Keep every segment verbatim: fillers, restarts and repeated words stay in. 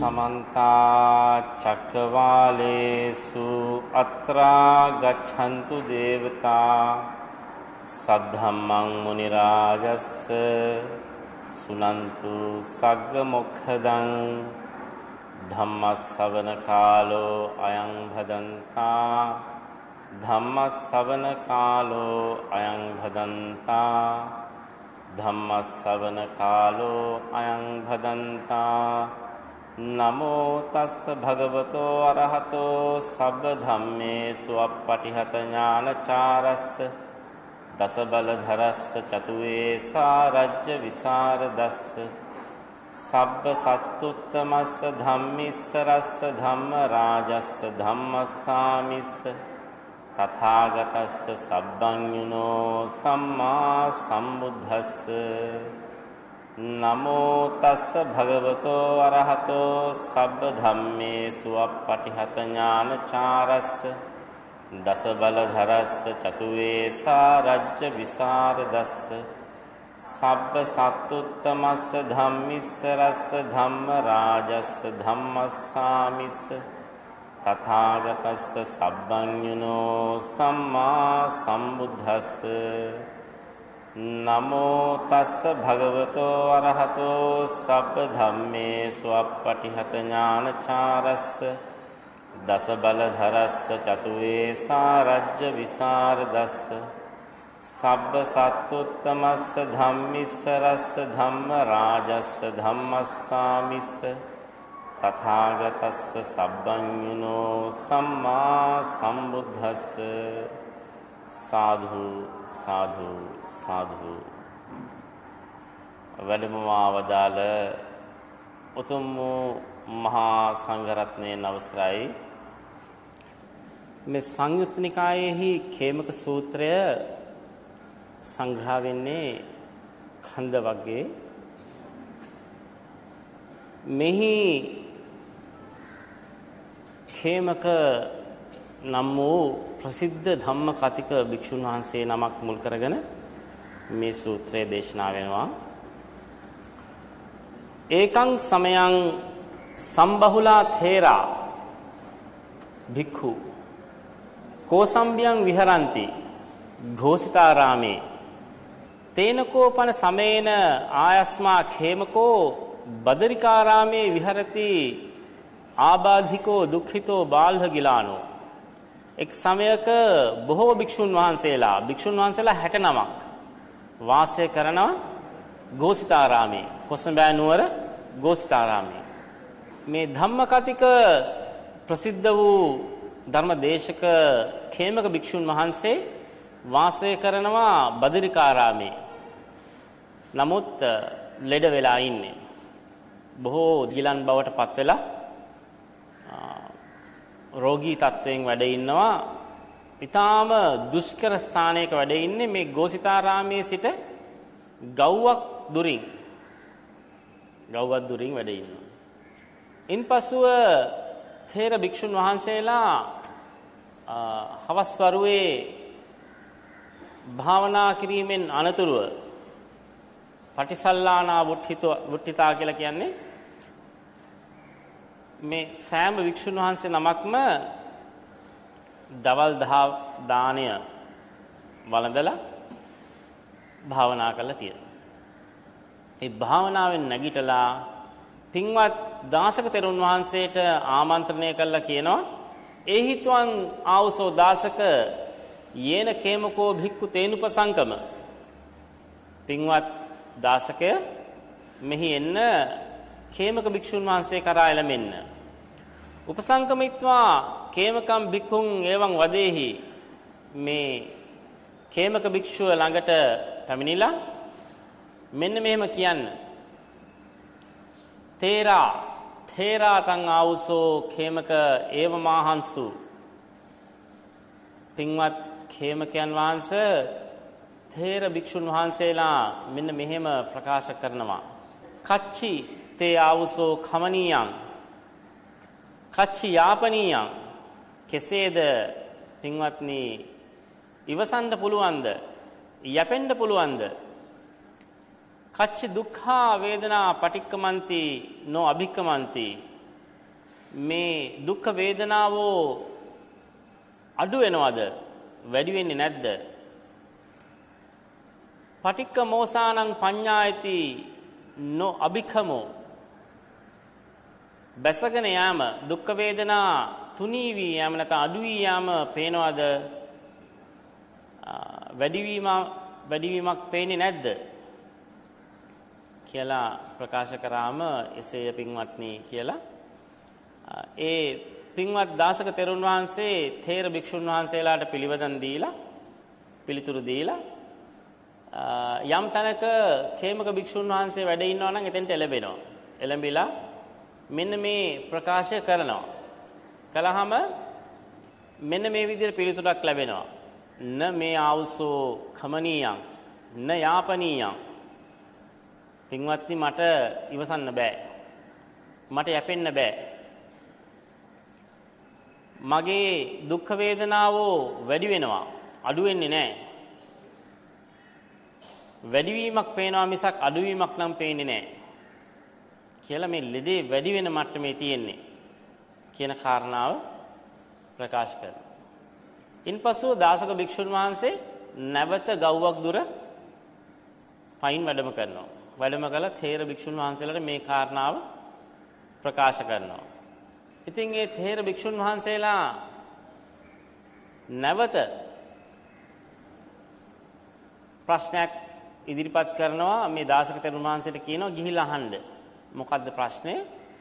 समन्ता चक्रवालेषु अत्रा गच्छन्तु देवता सद्धम्मं मुनिराजस्य सुनन्तु सग्गमुखदं धम्मश्रवण कालो अयं भदन्ता धम्मश्रवण कालो अयं भदन्ता धम्मश्रवण कालो अयं भदन्ता नमो तस् भगवतो अरहतो सब धम्मेषु अपटिहत ज्ञानचारस्य दस बलधरस्य चतुवेशा राज्य विशारदस्य सब सत्तुत्तमस्य धम्मिस्सरस्य धम्मराजस्य धम्मस्वामिस्य तथागतस्य सब्बञ्युनो सम्मा सम्बुद्धस्य नमो तस् भगवतो अरहतो सब धम्मेषु अपटिहत ज्ञानचारस्य दस बलधरस्य चतुवेशा राज्य विशारदस्य सब सत्तुत्तमस्य धम्मिस्सरस्य धम्मराजस्य धम्मस्वामिस्य तथागतस्य सब्बञ्युनो सम्मा सम्बुद्धस्य नमो तस् भगवतो अरहतो सब धम्मेषु अपटिहत ज्ञानचारस्य दस बलधरस्य चतुवेशा राज्य विशारदस्य सब सत्तुत्तमस्य धम्मिस्सरस्य धम्मराजस्य धम्मस्वामिस्य तथागतस्य सब्बञ्युनो सम्मा सम्बुद्धस्य साधु साधु साधु වැඩමවදාළ උතුම් වූ මහා සංඝරත්නයේ නවසරයි මේ සංයුත්ත නිකායේහි khemaka සූත්‍රය සංග්‍රහ වෙන්නේ ඛණ්ඩ වර්ගයේ මෙහි khemaka නම් වූ ප්‍රසිද්ධ ධම්ම කතික භික්ෂුන් වහන්සේ නමක් මුල් කරගෙන මේ සූත්‍රය දේශනා වෙනවා. ඒකං සමයං සම්බහුලා තේරා භික්ඛු කෝසම්බියං විහරಂತಿ ഘോසිතාරාමේ තේනකෝපන සමේන ආයස්මා khemako බදරිකාරාමේ විහරති ආබාධිකෝ දුක්ඛිතෝ බාල්හ ගිලානෝ. එක් සමයක බොහෝ භික්ෂුන් වහන්සේලා භික්ෂුන් වහන්සේලා හැට නමක් වාසය කරනවා ഘോසිතාරාමේ කොසඹෑ නුවර ഘോසිතාරාමේ. මේ ධම්මකතික ප්‍රසිද්ධ වූ ධර්මදේශක khemaka භික්ෂුන් වහන්සේ වාසය කරනවා බදරිකාරාමේ. නමුත් ලෙඩ වෙලා ඉන්නේ. බොහෝ ගිලන් බවට පත් වෙලා රෝගී තත්වයෙන් වැඩ ඉන්නවා. ඊටාම දුෂ්කර ස්ථානයක වැඩ ඉන්නේ මේ ഘോසිතාරාමයේ සිට ගව්වක් දුරින්. ගව්වක් දුරින් වැඩ ඉන්නවා. ඉන්පසුව තේර භික්ෂුන් වහන්සේලා හවස් වරුවේ භාවනා කිරීමෙන් අනතුරුව පටිසල්ලානා වුට්ඨිතෝ වුට්ඨිතා කියලා කියන්නේ මේ සෑම වික්ෂුන් වහන්සේ නමක්ම දවල් දාණය වළඳලා භාවනා කරලා තියෙනවා. ඒ භාවනාවෙන් නැගිටලා පින්වත් දාසක තෙරුන් වහන්සේට ආමන්ත්‍රණය කළා කියනවා ඒහිත්වන් ආවසෝ දාසක යේන khemako භික්ඛු තේනුපසංකම. පින්වත් දාසකය මෙහි එන්න khemaka භික්ෂුන් වහන්සේ කරා එළමෙන්න. උපසංකමිත්වා khemකම් භික්ඛුන් එවං වදේහි මේ khemaka භික්ෂුව ළඟට පැමිණිලා මෙන්න මෙහෙම කියන්න. තේරා තේරා තං ආවුසෝ khemaka ඒව මාහන්සු. පින්වත් khemකයන් වහන්සේ තේර භික්ෂුන් වහන්සේලා මෙන්න මෙහෙම ප්‍රකාශ කරනවා. කච්චි තේ ආවුසෝ කමනීයං කච්චි යාපනීයං. කෙසේද පින්වත්නි ඉවසන්න පුළුවන්ද යැපෙන්න පුළුවන්ද? කච්චි දුක්ඛා වේදනා පටික්කමන්ති නෝ අභික්කමන්ති. මේ දුක් වේදනාව අඩු වෙනවද වැඩි වෙන්නේ නැද්ද? පටික්ක මෝසානං පඤ්ඤායති නො අභික්ඛමෝ බැසගෙන යාම දුක් වේදනා තුනී වී යාම නැත්නම් අඩු වී යාම පේනවද? වැඩිවීම වැඩිවීමක් පේන්නේ නැද්ද කියලා ප්‍රකාශ කරාම එසේය පින්වත්නි කියලා ඒ පින්වත් දාසක තෙරුන් වහන්සේ තේර භික්ෂුන් වහන්සේලාට පිළිවදන් දීලා පිළිතුරු දීලා යම් තැනක khemaka භික්ෂුන් වහන්සේ වැඩ ඉන්නවා නම් එතෙන්ට එළඹෙනවා. එළඹිලා මෙන්න මේ ප්‍රකාශය කරනවා. කළාම මෙන්න මේ විදිහට පිළිතුරක් ලැබෙනවා. න මේ ආවුසෝ කමනීයං න යාපනීයං. පින්වත්නි මට ඉවසන්න බෑ. මට යැපෙන්න බෑ. මගේ දුක් වේදනාව වැඩි වෙනවා. අඩු වෙන්නේ නැහැ. වැඩිවීමක් පේනවා මිසක් අඩුවීමක් නම් පේන්නේ නැහැ. කියලා මේ ලෙඩේ වැඩි වෙන මට්ටමේ තියෙන්නේ කියන කාරණාව ප්‍රකාශ කරනවා. ඉන්පසු දාසක භික්ෂුන් වහන්සේ නැවත ගව්වක් දුර පයින් වැඩම කරනවා. වැඩම කළා තේර භික්ෂුන් වහන්සේලාට මේ කාරණාව ප්‍රකාශ කරනවා. ඉතින් ඒ තේර භික්ෂුන් වහන්සේලා නැවත ප්‍රශ්නයක් ඉදිරිපත් කරනවා. මේ දාසක තෙරුන් වහන්සේට කියනවා ගිහිල්ලා අහන්න. මොකද්ද ප්‍රශ්නේ?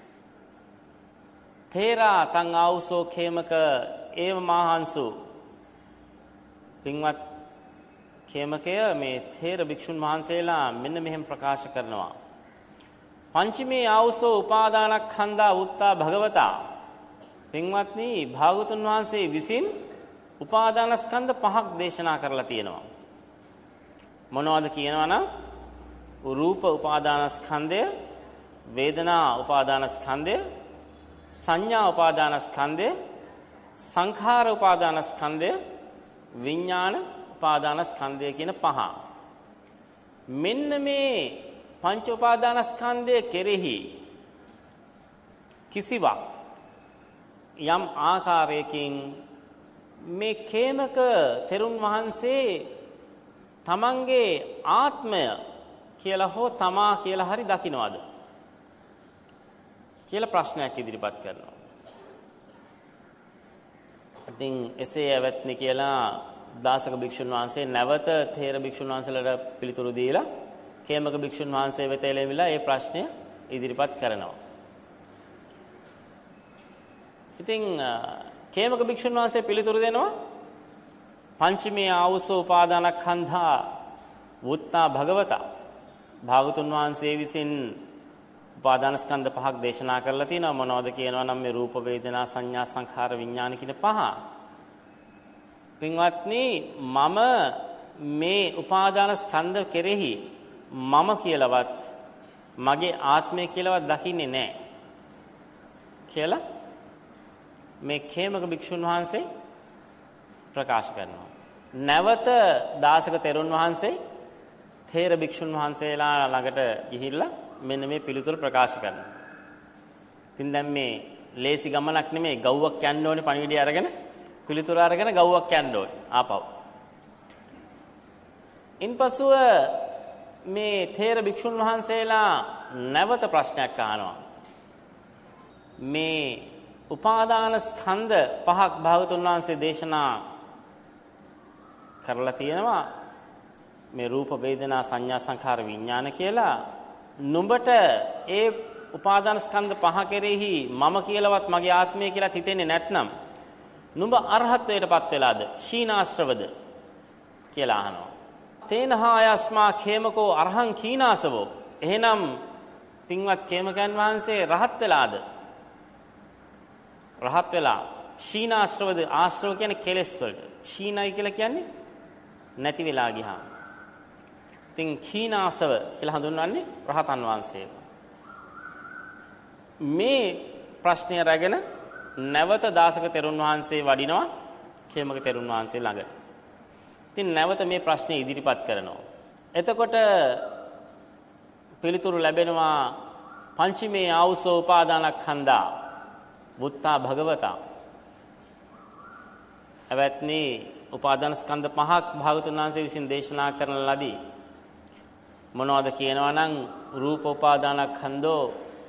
තේරා තං ආවුසෝ khemaka ඒව මාහන්සු. පින්වත් khemකය මේ තේර භික්ෂුන් වහන්සේලා මෙන්න මෙහෙම ප්‍රකාශ කරනවා. පංචමේ ආවුසෝ උපාදානස්කන්ධා උත්තා භගවතා. පින්වත්නි භාගතුන් වහන්සේ විසින් උපාදානස්කන්ධ පහක් දේශනා කරලා තියෙනවා. මොනවද කියනවනම් රූප උපාදානස්කන්ධය, වේදනා උපාදානස්කන්ධය, සංඥා උපාදානස්කන්ධය, සංඛාර උපාදානස්කන්ධය, විඥාන උපාදානස්කන්ධය කියන පහ. මෙන්න මේ පංච උපාදානස්කන්ධය කෙරෙහි කිසිවක් යම් ආකාරයකින් මේ khemaka තෙරුන් වහන්සේ තමන්ගේ ආත්මය කියලා හෝ තමා කියලා හරි දකින්නවද කියලා ප්‍රශ්නයක් ඉදිරිපත් කරනවා. ඉතින් එසේ ඇවැත්නි කියලා දාසක භික්ෂුන් වහන්සේ නැවත තේර භික්ෂුන් වහන්සේලාට පිළිතුරු දීලා khemaka භික්ෂුන් වහන්සේ වෙත එළෙවිලා ඒ ප්‍රශ්නය ඉදිරිපත් කරනවා. ඉතින් khemaka භික්ෂුන් වහන්සේ පිළිතුරු දෙනවා පංචමේ ආවුසෝ උපාදානස්කන්ධා වුත්තා භගවතා. භාගතුන් වහන්සේ විසින් උපාදානස්කන්ධ පහක් දේශනා කරලා තිනවා. මොනවද කියනවා නම් මේ රූප වේදනා සංඥා සංඛාර විඥාන කියන පහ. පින්වත්නි මම මේ උපාදානස්කන්ධ කෙරෙහි මම කියලාවත් මගේ ආත්මය කියලාවත් දකින්නේ නැහැ කියලා මේ khemaka භික්ෂුන් වහන්සේ ප්‍රකාශ කරනවා. නැවත දාසක තෙරුන් වහන්සේ තේර භික්ෂුන් වහන්සේලා ළඟට ගිහිල්ලා මෙන්න මේ පිළිතුර ප්‍රකාශ කරනවා. ඉතින් දැන් මේ ලේසි ගමනක් නෙමෙයි. ගව්වක් යන්න ඕනේ පණිවිඩය අරගෙන පිළිතුර අරගෙන ගව්වක් යන්න ඕනේ ආපහු. ඉන්පසුව මේ තේර භික්ෂුන් වහන්සේලා නැවත ප්‍රශ්නයක් අහනවා. මේ උපාදාන ස්කන්ධ පහක් භාගතුන් වහන්සේ දේශනා කරලා තියෙනවා. මේ රූප වේදනා සංඥා සංඛාර විඥාන කියලා. නුඹට ඒ උපාදාන ස්කන්ධ පහ කෙරෙහි මම කියලාවත් මගේ ආත්මය කියලා හිතෙන්නේ නැත්නම් නුඹ අරහත්ත්වයටපත් වෙලාද ශීනාශ්‍රවද කියලා අහනවා. තේනහායස්මා khemako අරහං කීනාසවෝ. එහෙනම් පින්වත් khemකයන් වහන්සේ රහත් වෙලාද? රහත් වෙලා ශීනාශ්‍රවද? ආශ්‍රව කියන්නේ කෙලෙස් වලට. ශීනයි කියලා කියන්නේ නැති වෙලා ගියාම. ඉතින් කීනාසව කියලා හඳුන්වන්නේ රහතන් වහන්සේව. මේ ප්‍රශ්නය රැගෙන නැවත දාසක තෙරුන් වහන්සේ වඩිනවා khemaka තෙරුන් වහන්සේ ළඟට. ඉතින් නැවත මේ ප්‍රශ්නේ ඉදිරිපත් කරනවා. එතකොට පිළිතුරු ලැබෙනවා පංචමේ ආවුසෝ උපාදානස්කන්ධා වුත්තා භගවතා. එවත්නි උපාදාන ස්කන්ධ පහක් භාගතුන් වහන්සේ විසින් දේශනා කරන ලදී. මොනවද කියනවා නම් රූප උපාදානස්කන්ධෝ,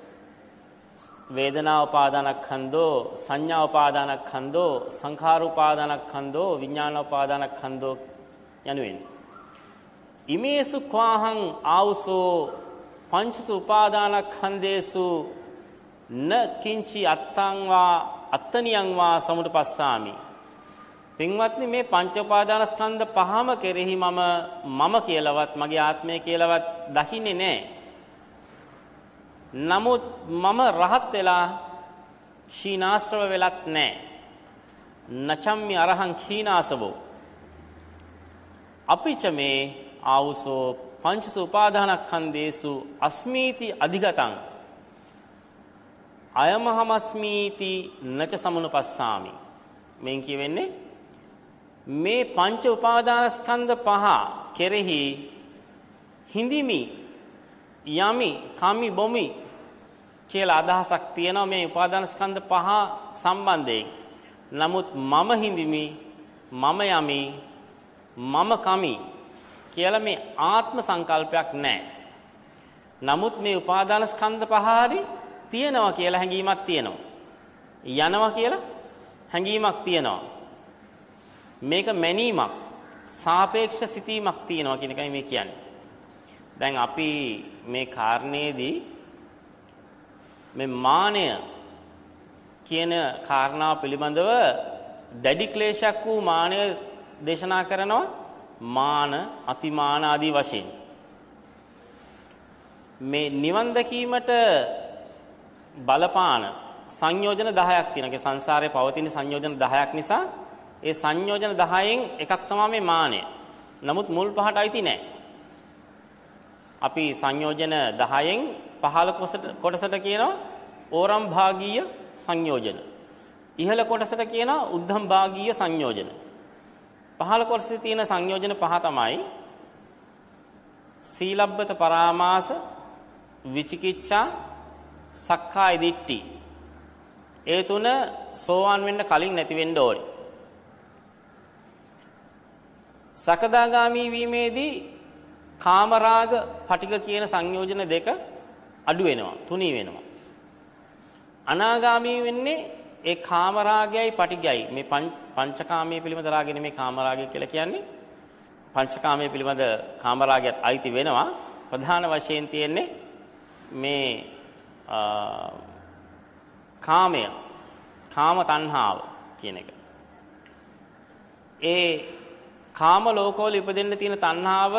වේදනා උපාදානස්කන්ධෝ, සංඥා උපාදානස්කන්ධෝ, සංඛාර උපාදානස්කන්ධෝ, විඥාන උපාදානස්කන්ධෝ යනුවෙන්. ඉමේසු ක්වාහං ආවුසෝ පංචසු උපාදානස්කන්ධේසු න කිංචි අත්තං වා අත්තනියං වා සමුපස්සාමි. පින්වත්නි, මේ පංච උපාදානස්කන්ධ පහම කෙරෙහි මම මම කියලාවත් මගේ ආත්මය කියලාවත් දකින්නේ නැහැ. නමුත් මම රහත් වෙලා ශීනාශ්‍රව වෙලත් නැහැ. නචම්මි අරහං khīnāsavo. අපිච මේ ආවුසෝ පංචස උපාදානස්කන්ධේසු අස්මීති අධිගතං අයමහමස්මීති නච සමුපස්සාමි. මෙන් කියවෙන්නේ මේ පංච උපාදානස්කන්ධ පහ කෙරෙහි හිඳිමි යමි කමි බොමි කියලා අදහසක් තියෙනවා මේ උපාදානස්කන්ධ පහ සම්බන්ධයෙන්. නමුත් මම හිඳිමි, මම යමි, මම කමි කියලා මේ ආත්ම සංකල්පයක් නැහැ. නමුත් මේ උපාදානස්කන්ධ පහ හරි තියෙනවා කියලා හැඟීමක් තියෙනවා. යනවා කියලා හැඟීමක් තියෙනවා. මේක මැනීමක්, සාපේක්ෂ සිතීමක් තියෙනවා කියන එකයි මේ කියන්නේ. දැන් අපි මේ කාරණේදී මේ මානය කියන කාරණාව පිළිබඳව දැඩි ක්ලේශයක් වූ මානය දේශනා කරනවා. මාන, අතිමාන ආදී වශයෙන් මේ නිවන් දැකීමට බලපාන සංයෝජන දහයක් තියෙනවා. සංසාරයේ පවතින සංයෝජන දහයක් නිසා ඒ සංයෝජන දහයෙන් එකක් තමයි මේ මානය. නමුත් මුල් පහට අයිති නැහැ. අපි සංයෝජන දහයෙන් පහළ කොටසට කියනවා ඕරම් භාගීය සංයෝජන. ඉහළ කොටසට කියනවා උද්ධම් භාගීය සංයෝජන. පහළ කොටසේ තියෙන සංයෝජන පහ තමයි සීලබ්බත පරාමාස, විචිකිච්ඡා, සක්කාය දිට්ඨි. ඒ තුන සෝවාන් වෙන්න කලින් නැති වෙන්න ඕනේ. සකදාගාමී වීමේදී කාමරාග, පටිඝ කියන සංයෝජන දෙක අඩු වෙනවා, තුනී වෙනවා. අනාගාමී වෙන්නේ ඒ කාමරාගයයි පටිඝයයි. මේ පංචකාමයේ පිළිබඳ රාගය නෙමෙයි කාමරාගය කියලා කියන්නේ. පංචකාමයේ පිළිබඳ කාමරාගයත් අයිති වෙනවා. ප්‍රධාන වශයෙන් තියෙන්නේ මේ කාමය, කාම තණ්හාව කියන එක. ඒ කාම ලෝකවල ඉපදෙන්න තියෙන තණ්හාව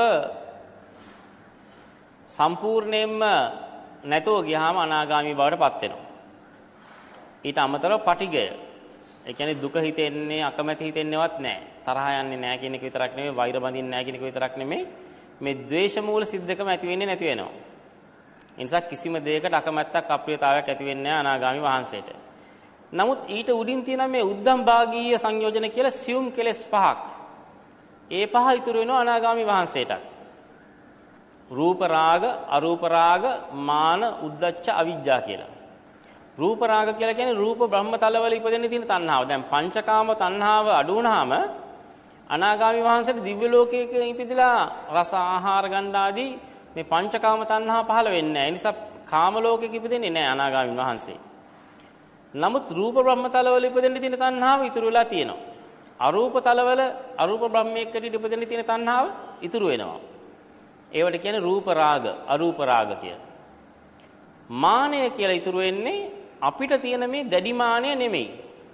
සම්පූර්ණයෙන්ම නැතුව ගියාම අනාගාමී බවට පත් වෙනවා. ඊට අමතරව පටිඝය. ඒ කියන්නේ දුක හිතෙන්නේ, අකමැති හිතෙන්නේවත් නැහැ. තරහ යන්නේ නැහැ කියන එක විතරක් නෙමෙයි, වෛර බඳින්නේ නැහැ කියන එක විතරක් නෙමෙයි. මේ ද්වේෂ මූල සිද්දකම ඇති වෙන්නේ නැති වෙනවා. ඒ නිසා කිසිම දෙයකට අකමැත්තක්, අප්‍රියතාවයක් ඇති වෙන්නේ නැහැ අනාගාමී වහන්සේට. නමුත් ඊට උඩින් තියෙන මේ උද්ධම් භාගීය සංයෝජන කියලා සියුම් කෙලෙස් පහක්. ඒ පහ ඉතුරු වෙනවා අනාගාමී වහන්සේටත්. රූප රාග, අරූප රාග, මාන, උද්ධච්ච, අවිජ්ජා කියලා. රූප රාග කියලා කියන්නේ රූප බ්‍රහ්ම තලවල ඉපදෙන්න තියෙන තණ්හාව. දැන් පංචකාම තණ්හාව අඩු වුණාම අනාගාමී වහන්සේට දිව්‍ය ලෝකයක ඉපදිලා රස ආහාර ගන්න ආදී මේ පංචකාම තණ්හා පහළ වෙන්නේ නැහැ. ඒ නිසා කාම ලෝකෙක ඉපදෙන්නේ නැහැ අනාගාමී වහන්සේ. නමුත් රූප බ්‍රහ්ම තලවල ඉපදෙන්න තියෙන තණ්හාව ඉතුරු වෙලා තියෙනවා. අරූප තලවල අරූප බ්‍රහ්මයකට ඉපදෙන්න තියෙන තණ්හාව ඉතුරු වෙනවා. ඒවට කියන්නේ රූප රාග, අරූප රාග කියලා. මානය කියලා ඉතුරු වෙන්නේ අපිට තියෙන මේ දැඩි මානය නෙමෙයි.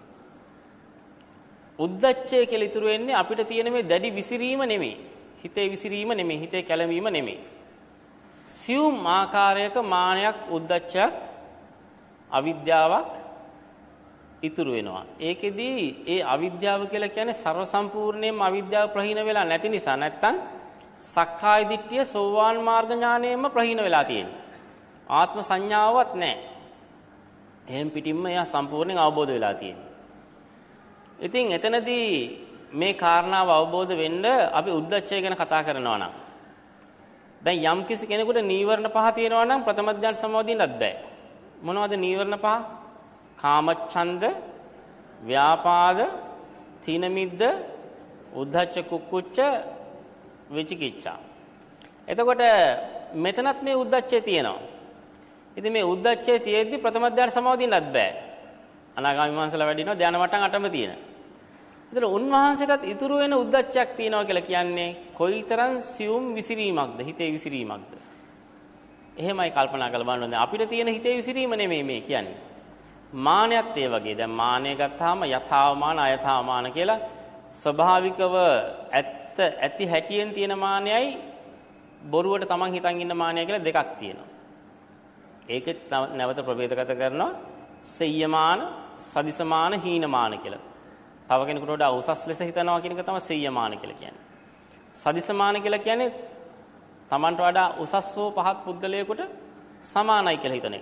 උද්දච්චය කියලා ඉතුරු වෙන්නේ අපිට තියෙන මේ දැඩි විසිරීම නෙමෙයි. හිතේ විසිරීම නෙමෙයි, හිතේ කැළඹීම නෙමෙයි. සියුම් ආකාරයක මානයක්, උද්දච්චයක්, අවිද්‍යාවක් ඉතුරු වෙනවා. ඒකෙදී ඒ අවිද්‍යාව කියලා කියන්නේ ਸਰව සම්පූර්ණයෙන්ම අවිද්‍යාව ප්‍රහීන වෙලා නැති නිසා, නැත්තම් සක්කාය දිට්ඨිය සෝවාන් මාර්ග ඥානයෙන්ම ප්‍රහීන වෙලා තියෙනවා. ආත්ම සංඥාවක් නැහැ. එහෙන් පිටින්ම එයා සම්පූර්ණයෙන් අවබෝධ වෙලා තියෙනවා. ඉතින් එතනදී මේ කාරණාව අවබෝධ වෙන්න අපි උද්දච්චය ගැන කතා කරනවා නම්, දැන් යම් කිසි කෙනෙකුට නීවරණ පහ තියෙනවා නම් ප්‍රථම ඥාන සමාධියනත් බෑ. මොනවද නීවරණ පහ? කාමච්ඡන්ද, ව්‍යාපාද, තීන මිද්ද, උද්ධච්ච කුක්කුච්ච, විචිකිච්ඡා. එතකොට මෙතනත් මේ උද්ධච්චය තියෙනවා. ඉතින් මේ උද්ධච්චය තියෙද්දි ප්‍රථම ධ්‍යාන සමාදින්නත් බෑ. අනාගාමී මනසල වැඩිනවා ධ්‍යාන මට්ටම් අටම තියෙන. ඒතර උන්වහන්සේටත් ඉතුරු වෙන උද්දච්චයක් තියෙනවා කියලා කියන්නේ කොයිතරම් සියුම් විසිරීමක්ද, හිතේ විසිරීමක්ද. එහෙමයි කල්පනා කරලා බලන්න ඕනේ. අපිට තියෙන හිතේ විසිරීම නෙමෙයි මේ කියන්නේ. මානයත් ඒ වගේ. දැන් මානය ගත්තාම යථාමාන අයථාමාන කියලා ස්වභාවිකව ඇත්ත ඇති හැටියෙන් තියෙන මානයයි බොරුවට තමන් හිතන් ඉන්න මානය කියලා දෙකක් තියෙනවා. ඒකෙත් නැවත ප්‍රභේදගත කරනවා සෙය්‍යමාන, සදිසමාන, හීනමාන කියලා. තව කෙනෙකුට වඩා උසස් ලෙස හිතනවා කියන එක තමයි සෙය්‍යමාන කියලා කියන්නේ. සදිසමාන කියලා කියන්නේ තමන්ට වඩා උසස් වූ පහත් පුද්ගලයෙකුට සමානයි කියලා හිතන එක.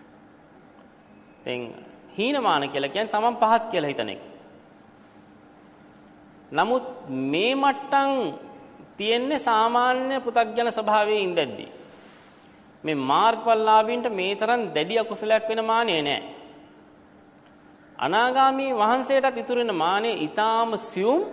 දැන් හීනමාන කියලා කියන්නේ තමන් පහත් කියලා හිතන එක. නමුත් මේ මට්ටම් තියෙන්නේ සාමාන්‍ය පෘථග්ජන ස්වභාවයේ ඉඳද්දී. මේ මාර්ගඵලලාභීන්ට මේ තරම් දැඩි අකුසලයක් වෙන මානෙ නෑ. අනාගාමී වහන්සේටත් ඉතුරු වෙන මානෙ ඊටාම සියුම්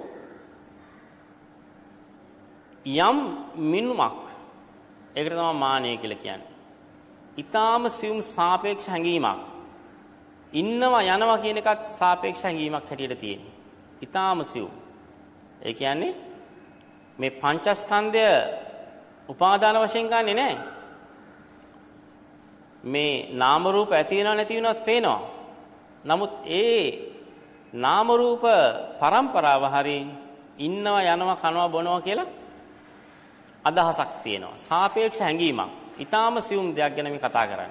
යම් මිනුමක්. ඒකට තමයි මානෙ කියලා කියන්නේ. ඊටාම සියුම් සාපේක්ෂ හැඟීමක්. ඉන්නවා යනවා කියන එකත් සාපේක්ෂ හැඟීමක් හැටියට තියෙනවා. ඊටාම සියුම්. ඒ කියන්නේ මේ පංචස්කන්ධය උපාදාන වශයෙන් ගන්නෙ නෑ. මේ නාම රූප ඇති වෙනව නැති වෙනවත් පේනවා. නමුත් ඒ නාම රූප පරම්පරාව හරි ඉන්නවා යනවා කනවා බොනවා කියලා අදහසක් තියෙනවා. සාපේක්ෂ හැඟීමක්. ඊටාම සියුම් දෙයක් ගැන මේ කතා කරන්නේ.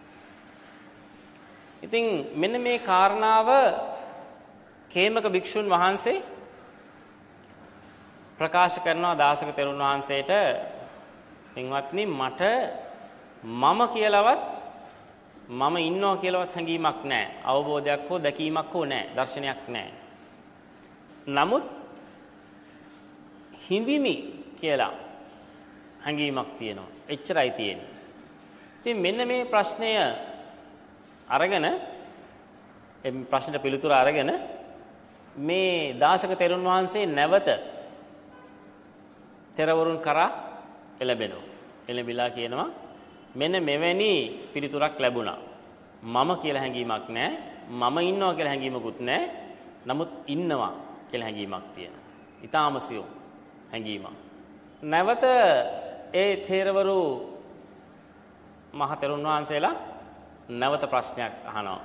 ඉතින් මෙන්න මේ කාරණාව කේමක භික්ෂුන් වහන්සේ ප්‍රකාශ කරනවා දාසක තෙරුන් වහන්සේට, පින්වත්නි මට මම කියලාවත් මම ඉන්නවා කියලාවත් හැඟීමක් නැහැ. අවබෝධයක් හෝ දැකීමක් හෝ නැහැ. දර්ශනයක් නැහැ. නමුත් හිඳිමි කියලා හැඟීමක් තියෙනවා. එච්චරයි තියෙන්නේ. ඉතින් මෙන්න මේ ප්‍රශ්නය අරගෙන මේ ප්‍රශ්නෙට පිළිතුර අරගෙන මේ දාසක තෙරුන් වහන්සේ නැවත තෙරවරුන් කරා එළඹෙනවා. එළඹිලා කියනවා මෙන්න මෙවැනි පිළිතුරක් ලැබුණා. මම කියලා හැඟීමක් නැහැ. මම ඉන්නවා කියලා හැඟීමකුත් නැහැ. නමුත් ඉන්නවා කියලා හැඟීමක් තියෙනවා. ඊටාම සියුම් හැඟීමක්. නැවත ඒ තෙරවරු මහ තෙරුන් වහන්සේලා නැවත ප්‍රශ්නයක් අහනවා.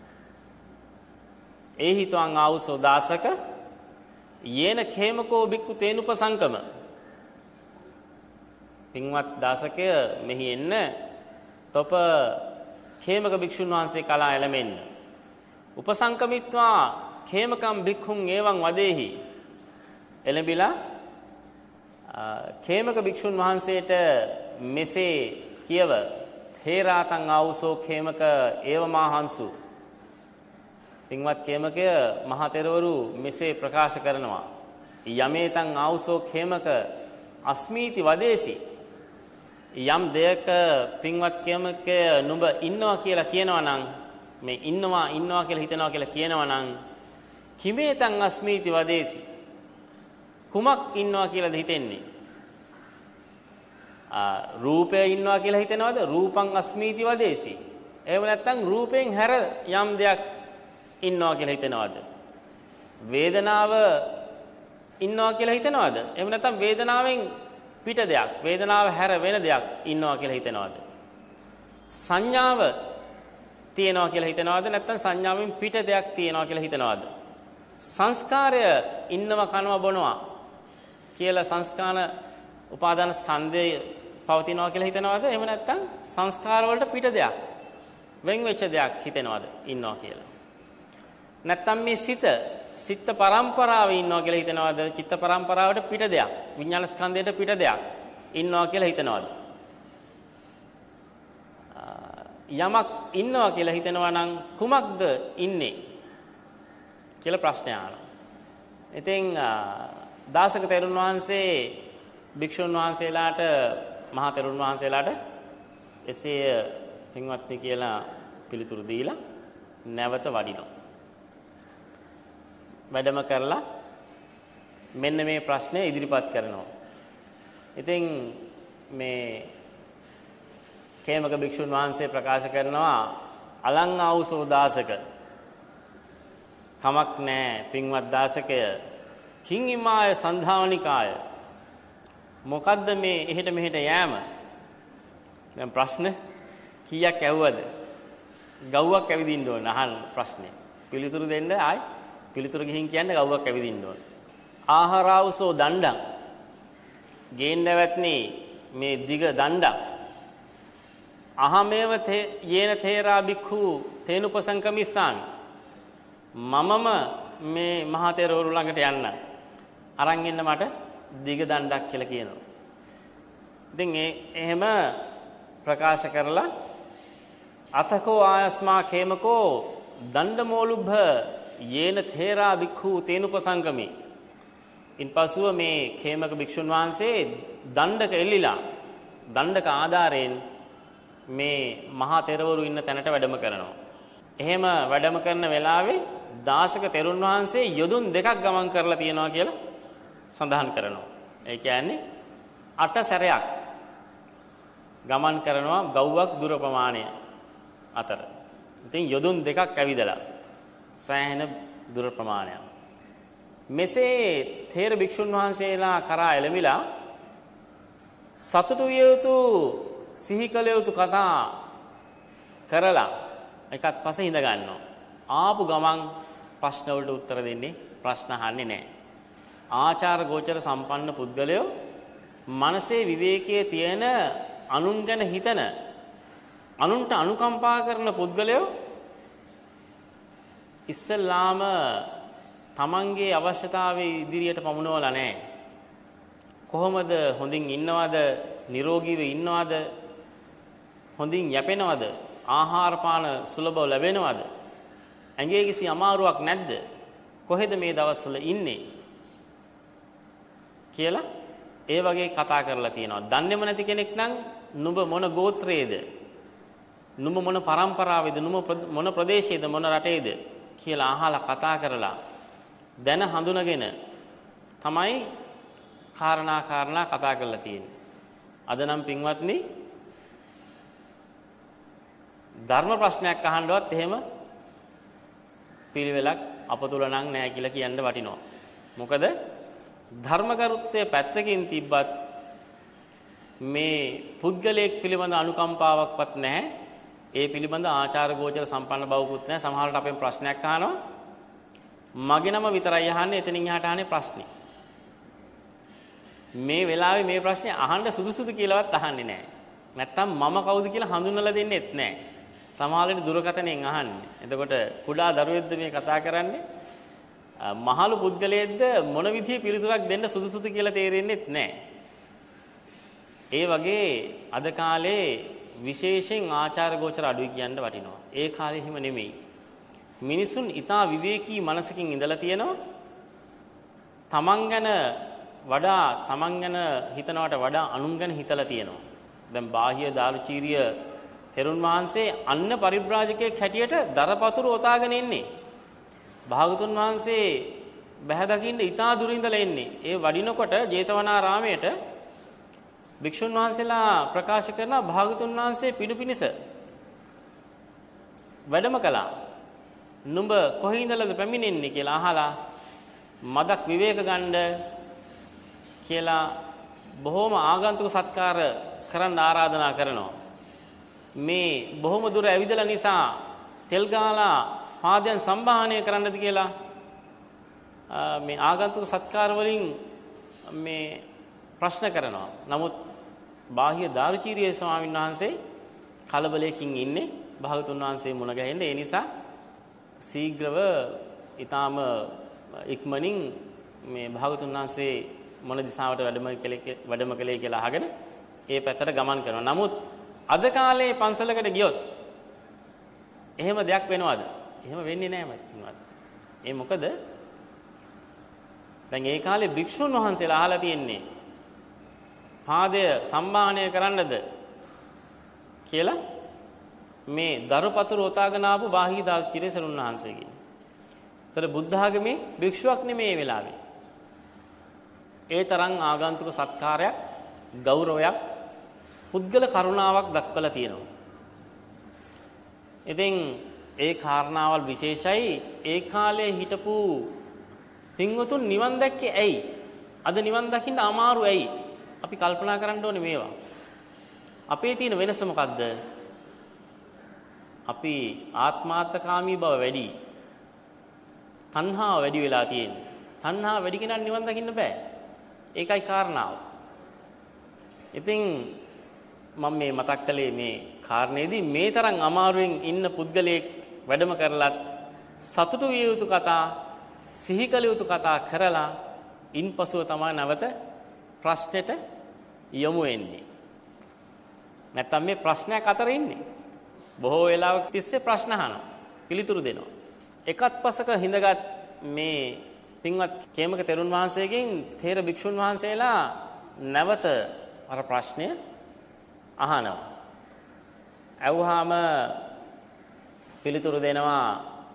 ඒ හිතවන් ආවුසෝ දාසක යේන khemako bhikkhu තේනුපසංකම. පින්වත් දාසකය මෙහි එන්න තොප khemaka භික්ෂුන් වහන්සේ කලා එළමෙන්න. උපසංකමිත්වා khemකම් භික්ඛුන් එවං වදේහි. එළඹිලා khemaka භික්ෂුන් වහන්සේට මෙසේ කියව හේරාතං ආවුසෝ khemක ඒවමාහංසු. පින්වත් khemකය මහ තෙරවරු මෙසේ ප්‍රකාශ කරනවා. යමේතං ආවුසෝ khemක අස්මීති වදේසි. යම් දෙයක පින්වත් khemකය නුඹ ඉන්නවා කියලා කියනවා නම්, මේ ඉන්නවා ඉන්නවා කියලා හිතනවා කියලා කියනවා නම්, කිමේතං අස්මීති වදේසි. කුමක් ඉන්නවා කියලාද හිතෙන්නේ? රූපය ඉන්නවා කියලා හිතනවද? රූපං අස්මීති වදේසි. එහෙම නැත්නම් රූපයෙන් හැර යම් දෙයක් ඉන්නවා කියලා හිතනවද? වේදනාව ඉන්නවා කියලා හිතනවද? එහෙම නැත්නම් වේදනාවෙන් පිට දෙයක්, වේදනාව හැර වෙන දෙයක් ඉන්නවා කියලා හිතනවද? සංඥාව තියෙනවා කියලා හිතනවද? නැත්නම් සංඥාවෙන් පිට දෙයක් තියෙනවා කියලා හිතනවද? සංස්කාරය ඉන්නවා කනවා බොනවා කියලා සංස්කාන උපාදාන ස්කන්ධය පවතිනවා කියලා හිතනවද? එහෙම නැත්නම් සංස්කාර වලට පිට දෙයක්, වෙන් වෙච්ච දෙයක් හිතනවද ඉන්නවා කියලා? නැත්නම් මේ සිත සිත් පරම්පරාවේ ඉන්නවා කියලා හිතනවද? චිත්ත පරම්පරාවට පිට දෙයක්, විඥාන ස්කන්ධයට පිට දෙයක් ඉන්නවා කියලා හිතනවද? යමක් ඉන්නවා කියලා හිතනවා නම් කුමක්ද ඉන්නේ කියලා ප්‍රශ්නය අහනවා. ඉතින් දාසක තෙරුන් වහන්සේ භික්ෂුන් වහන්සේලාට, මහා තෙරුන් වහන්සේලාට එසේ පින්වත්නි කියලා පිළිතුරු දීලා නැවත වඩිනවා. වැඩම කරලා මෙන්න මේ ප්‍රශ්නය ඉදිරිපත් කරනවා. ඉතින් මේ කේමක භික්ෂුන් වහන්සේ ප්‍රකාශ කරනවා අලං ආවුසෝ දාසක කමක් නැහැ පින්වත් දාසකය කිං ඉමාය සන්ධාවනිකාය මොකද්ද මේ එහෙට මෙහෙට යෑම දැන් ප්‍රශ්න කීයක් ඇහුවද ගව්වක් ඇවිදින්න ඕන අහන්න ප්‍රශ්නේ පිළිතුරු දෙන්න ආයි පිළිතුරු ගිහින් කියන්නේ ගව්වක් ඇවිදින්න ඕන ආහාරාවුසෝ දණ්ඩං ගේන්න වැත්නි මේ දිග දණ්ඩක් අහමේව යේන තේරා බික්ඛු තේනුපසංකමිස්සාමි මමම මේ මහා තෙරවරු ළඟට යන්න අරන් එන්න මට දිග දණ්ඩක් කියලා කියනවා. ඉතින් ඒ එහෙම ප්‍රකාශ කරලා අතකෝ ආයස්මා කේමකෝ දණ්ඩමෝලුභ යේන තේරා බික්ඛු තේනුපසංකමි ඉන්පසුව මේ කේමක භික්ෂුන් වහන්සේ දණ්ඩක එල්ලිලා දණ්ඩක ආධාරයෙන් මේ මහා තෙරවරු ඉන්න තැනට වැඩම කරනවා. එහෙම වැඩම කරන වෙලාවේ දාසක තෙරුන් වහන්සේ යොදුන් දෙකක් ගමන් කරලා තියෙනවා කියලා සඳහන් කරනවා. ඒ කියන්නේ අට සැරයක් ගමන් කරනවා ගව්වක් දුර ප්‍රමාණය අතර. ඉතින් යොදුන් දෙකක් ඇවිදලා සෑහෙන දුර ප්‍රමාණයක්. මෙසේ තේර භික්ෂුන් වහන්සේලා කරා එළමිලා සතුටු විය යුතු සිහි කළ යුතු කතා කරලා එකත් පස්සේ ඉඳ ගන්නවා. ආපු ගමන් ප්‍රශ්න වලට උත්තර දෙන්නේ ප්‍රශ්න අහන්නේ නැහැ. ආචාර ගෝචර සම්පන්න පුද්ගලයෝ මනසේ විවේකයේ තියෙන අනුන් ගැන හිතන අනුන්ට අනුකම්පා කරන පුද්ගලයෝ ඉස්සල්ලාම තමන්ගේ අවශ්‍යතාවයේ ඉදිරියට පමුණවලා නැහැ. කොහොමද හොඳින් ඉන්නවද නිරෝගීව ඉන්නවද හොඳින් යැපෙනවද ආහාර පාන සුලභව ලැබෙනවද ඇඟේ කිසි අමාරුවක් නැද්ද කොහෙද මේ දවස්වල ඉන්නේ කියලා ඒ වගේ කතා කරලා තියෙනවා. දන්නේම නැති කෙනෙක් නම් නුඹ මොන ගෝත්‍රයේද නුඹ මොන පරම්පරාවේද නුඹ මොන ප්‍රදේශයේද මොන රටේද කියලා අහලා කතා කරලා දැන හඳුනගෙන තමයි කාරණා කාරණා කතා කරලා තියෙන්නේ. අද නම් පින්වත්නි ධර්ම ප්‍රශ්නයක් අහන්නවත් එහෙම පිළිවෙලක් අප තුල නම් නැහැ කියලා කියන්න වටිනවා. මොකද ධර්මගරුත්වයේ පැත්තකින් තිබ්බත් මේ පුද්ගලයෙක් පිළිබඳ අනුකම්පාවක්වත් නැහැ. ඒ පිළිබඳ ආචාර ගෝචර සම්පන්න බවකුත් නැහැ. සමහරවිට අපෙන් ප්‍රශ්නයක් අහනවා. මගේ නම විතරයි අහන්නේ එතනින් එහාට අහන්නේ ප්‍රශ්නේ. මේ වෙලාවේ මේ ප්‍රශ්නේ අහන්න සුදුසුද කියලාවත් අහන්නේ නැහැ. නැත්තම් මම කවුද කියලා හඳුන්වලා දෙන්නෙත් නැහැ. සමහරවිට දුරකථනයෙන් අහන්නේ. එතකොට කුඩා දරුවෙක්ද මේ කතා කරන්නේ? මහලු පුද්ගලයෙක්ද මොන විදිහේ පිළිතුරක් දෙන්න සුදුසුද කියලා තේරෙන්නෙත් නැහැ. ඒ වගේ අද කාලේ විශේෂයෙන් ආචාර ගෝචර අඩුයි කියන්න වටිනවා. ඒ කාලේ හිම නෙමෙයි. මිනිසුන් ඊටා විවේකී මනසකින් ඉඳලා තියෙනවා. තමන් ගැන වඩා තමන් ගැන හිතනවට වඩා අනුන් ගැන හිතලා තියෙනවා. දැන් බාහ්‍ය දාරුචීරිය තෙරුන් වහන්සේ අන්න පරිබ්‍රාජකයෙක් හැටියට දරපතුරු ඔතාගෙන ඉන්නේ. භාගතුන් වහන්සේ බැහැ දකින්න ඊටා දුර ඉඳලා එන්නේ. ඒ වඩිනකොට ජේතවනාරාමයට භික්ෂුන් වහන්සේලා ප්‍රකාශ කරන භාගතුන් වහන්සේ පිඩු පිනිස වැඩම කළා. නුඹ කොහේ ඉඳලාද පැමිණෙන්නේ කියලා අහලා මදක් විවේක ගන්න කියලා බොහොම ආගන්තුක සත්කාර කරන්න ආරාධනා කරනවා. මේ බොහොම දුර ඇවිදලා නිසා තෙල් ගාලා පාදයන් සම්බාහනය කරන්නද කියලා මේ ආගන්තුක සත්කාර වලින් මේ ප්‍රශ්න කරනවා. නමුත් බාහ්‍ය දාරුචීරිය ස්වාමීන් වහන්සේ කලබලයකින් ඉන්නේ භාගතුන් වහන්සේ මුණ ගැහෙන්නේ. ඒ නිසා ශීඝ්‍රව ඊටාම ඉක්මනින් මේ භාගතුන් වහන්සේ මොන දිශාවට වැඩම කළේ වැඩම කළේ කියලා අහගෙන ඒ පැත්තට ගමන් කරනවා. නමුත් අද කාලේ පන්සලකට ගියොත් එහෙම දෙයක් වෙනවද? එහෙම වෙන්නේ නැහැ මචං. ඒ මොකද දැන් ඒ කාලේ භික්ෂුන් වහන්සේලා අහලා තියෙන්නේ පාදය සම්මානය කරන්නද කියලා මේ දරුපතුරු ඔතාගෙන ආපු බාහිදාල් තිරසරුන් වහන්සේගෙන්. ඒතර බුද්ධ ආගමේ භික්ෂුවක් නෙමේ මේ වෙලාවේ. ඒ තරම් ආගන්තුක සත්කාරයක්, ගෞරවයක්, පුද්ගල කරුණාවක් දක්වලා තියෙනවා. ඉතින් ඒ කාරණාවල් විශේෂයි. ඒ කාලේ හිටපු පින්වතුන් නිවන් දැක්කේ ඇයි? අද නිවන් දකින්න අමාරු ඇයි? අපි කල්පනා කරන්න ඕනේ මේවා. අපේ තියෙන වෙනස මොකද්ද? අපි ආත්මාර්ථකාමී බව වැඩි. තණ්හාව වැඩි වෙලා තියෙන්නේ. තණ්හාව වැඩි කෙනා නිවන් දකින්න බෑ. ඒකයි කාරණාව. ඉතින් මම මේ මතක් කළේ මේ කාරණේදී මේ තරම් අමාරුවෙන් ඉන්න පුද්ගලයෙක් වැඩම කරලත් සතුටු විය යුතු කතා, සිහි කළ යුතු කතා කරලා ඉන්පසුව තමයි නැවත ප්‍රශ්නෙට යොමු වෙන්නේ. නැත්තම් මේ ප්‍රශ්නයක් අතර ඉන්නේ. බොහෝ වෙලාවක තිස්සේ ප්‍රශ්න අහනවා, පිළිතුරු දෙනවා. එකත් පසක හිඳගත් මේ පින්වත් කේමක තෙරුන් වහන්සේගෙන් තේර භික්ෂුන් වහන්සේලා නැවත අර ප්‍රශ්නය අහනවා. ඇව්වහම පිළිතුරු දෙනවා,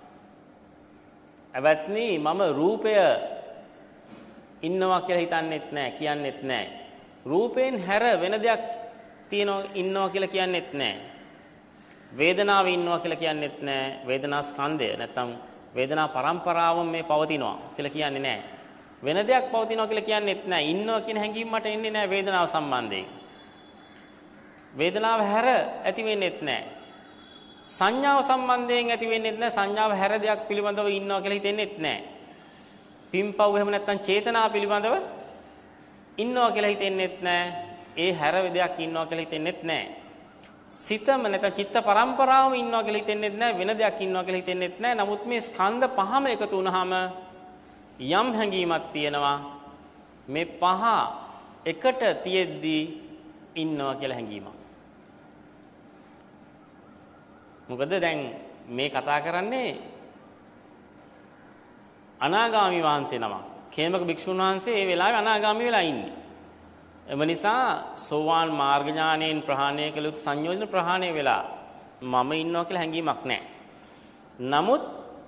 "අවත්නි, මම රූපය ඉන්නවා කියලා හිතන්නෙත් නැහැ, කියන්නෙත් නැහැ. රූපයෙන් හැර වෙන දෙයක් තියෙනවා ඉන්නවා කියලා කියන්නෙත් නැහැ. වේදනාව ඉන්නවා කියලා කියන්නෙත් නැහැ. වේදනා ස්කන්ධය නැත්තම් වේදනා පරම්පරාවම මේ පවතිනවා කියලා කියන්නේ නැහැ. වෙන දෙයක් පවතිනවා කියලා කියන්නෙත් නැහැ. ඉන්නවා කියන හැඟීම මට එන්නේ නැහැ වේදනාව සම්බන්ධයෙන්. වේදනාව හැර ඇති වෙන්නේත් නැහැ. සංඥාව සම්බන්ධයෙන් ඇති වෙන්නේත් නැහැ. සංඥාව හැර දෙයක් පිළිබඳව ඉන්නවා කියලා හිතෙන්නේත් නැහැ. පිම්පව් එහෙම නැත්නම් චේතනා පිළිබඳව ඉන්නවා කියලා හිතෙන්නේත් නැහැ. ඒ හැර දෙයක් ඉන්නවා කියලා හිතෙන්නේත් නැහැ. සිතම නැත්නම් චිත්ත පරම්පරාවම ඉන්නවා කියලා හිතෙන්නේත් නැහැ. වෙන දෙයක් ඉන්නවා කියලා හිතෙන්නේත් නැහැ. නමුත් මේ ස්කන්ධ පහම එකතු වුණාම යම් හැඟීමක් තියෙනවා. මේ පහ එකට තියෙද්දී ඉන්නවා කියලා හැඟීමක්. මොකද දැන් මේ කතා කරන්නේ අනාගාමි වහන්සේ නමක්. කේමක භික්ෂුන් වහන්සේ ඒ වෙලාවේ අනාගාමි වෙලා ඉන්නේ. එම නිසා සෝවාන් මාර්ග ඥානයෙන් ප්‍රහාණය කළ යුතු සංයෝජන ප්‍රහාණය වෙලා මම ඉන්නවා කියලා හැඟීමක් නැහැ. නමුත්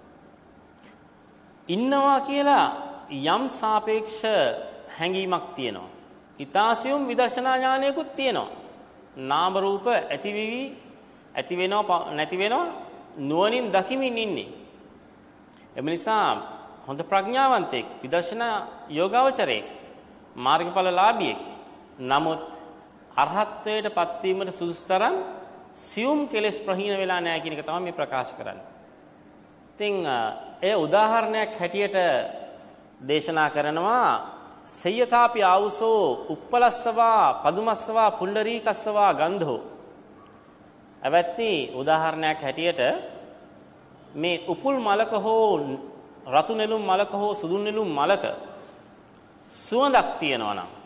ඉන්නවා කියලා යම් සාපේක්ෂ හැඟීමක් තියෙනවා. ඊතාසියුම් විදර්ශනා ඥානයකුත් තියෙනවා. නාම රූප ඇතිවිවි ඇති වෙනව නැති වෙනව නුවණින් දකිමින් ඉන්නේ. එම නිසා හොඳ ප්‍රඥාවන්තෙක්, විදර්ශනා යෝගාවචරයෙක්, මාර්ගඵලලාභියෙක්. නමුත් අරහත්ත්වයට පත්වීමට සුදුසු තරම් සියුම් කෙලෙස් ප්‍රහීන වෙලා නැහැ කියන එක තමයි මේ ප්‍රකාශ කරන්නේ. ඉතින් ඒ උදාහරණයක් හැටියට දේශනා කරනවා සය්‍යතාපි ආවුසෝ උප්පලස්සවා පදුමස්සවා පුණ්ඩරීකස්සවා ගන්ධෝ. අවත්නි උදාහරණයක් හැටියට මේ උපුල් මලක හෝ රතු නෙළුම් මලක හෝ සුදු නෙළුම් මලක සුවඳක් තියෙනවා නම්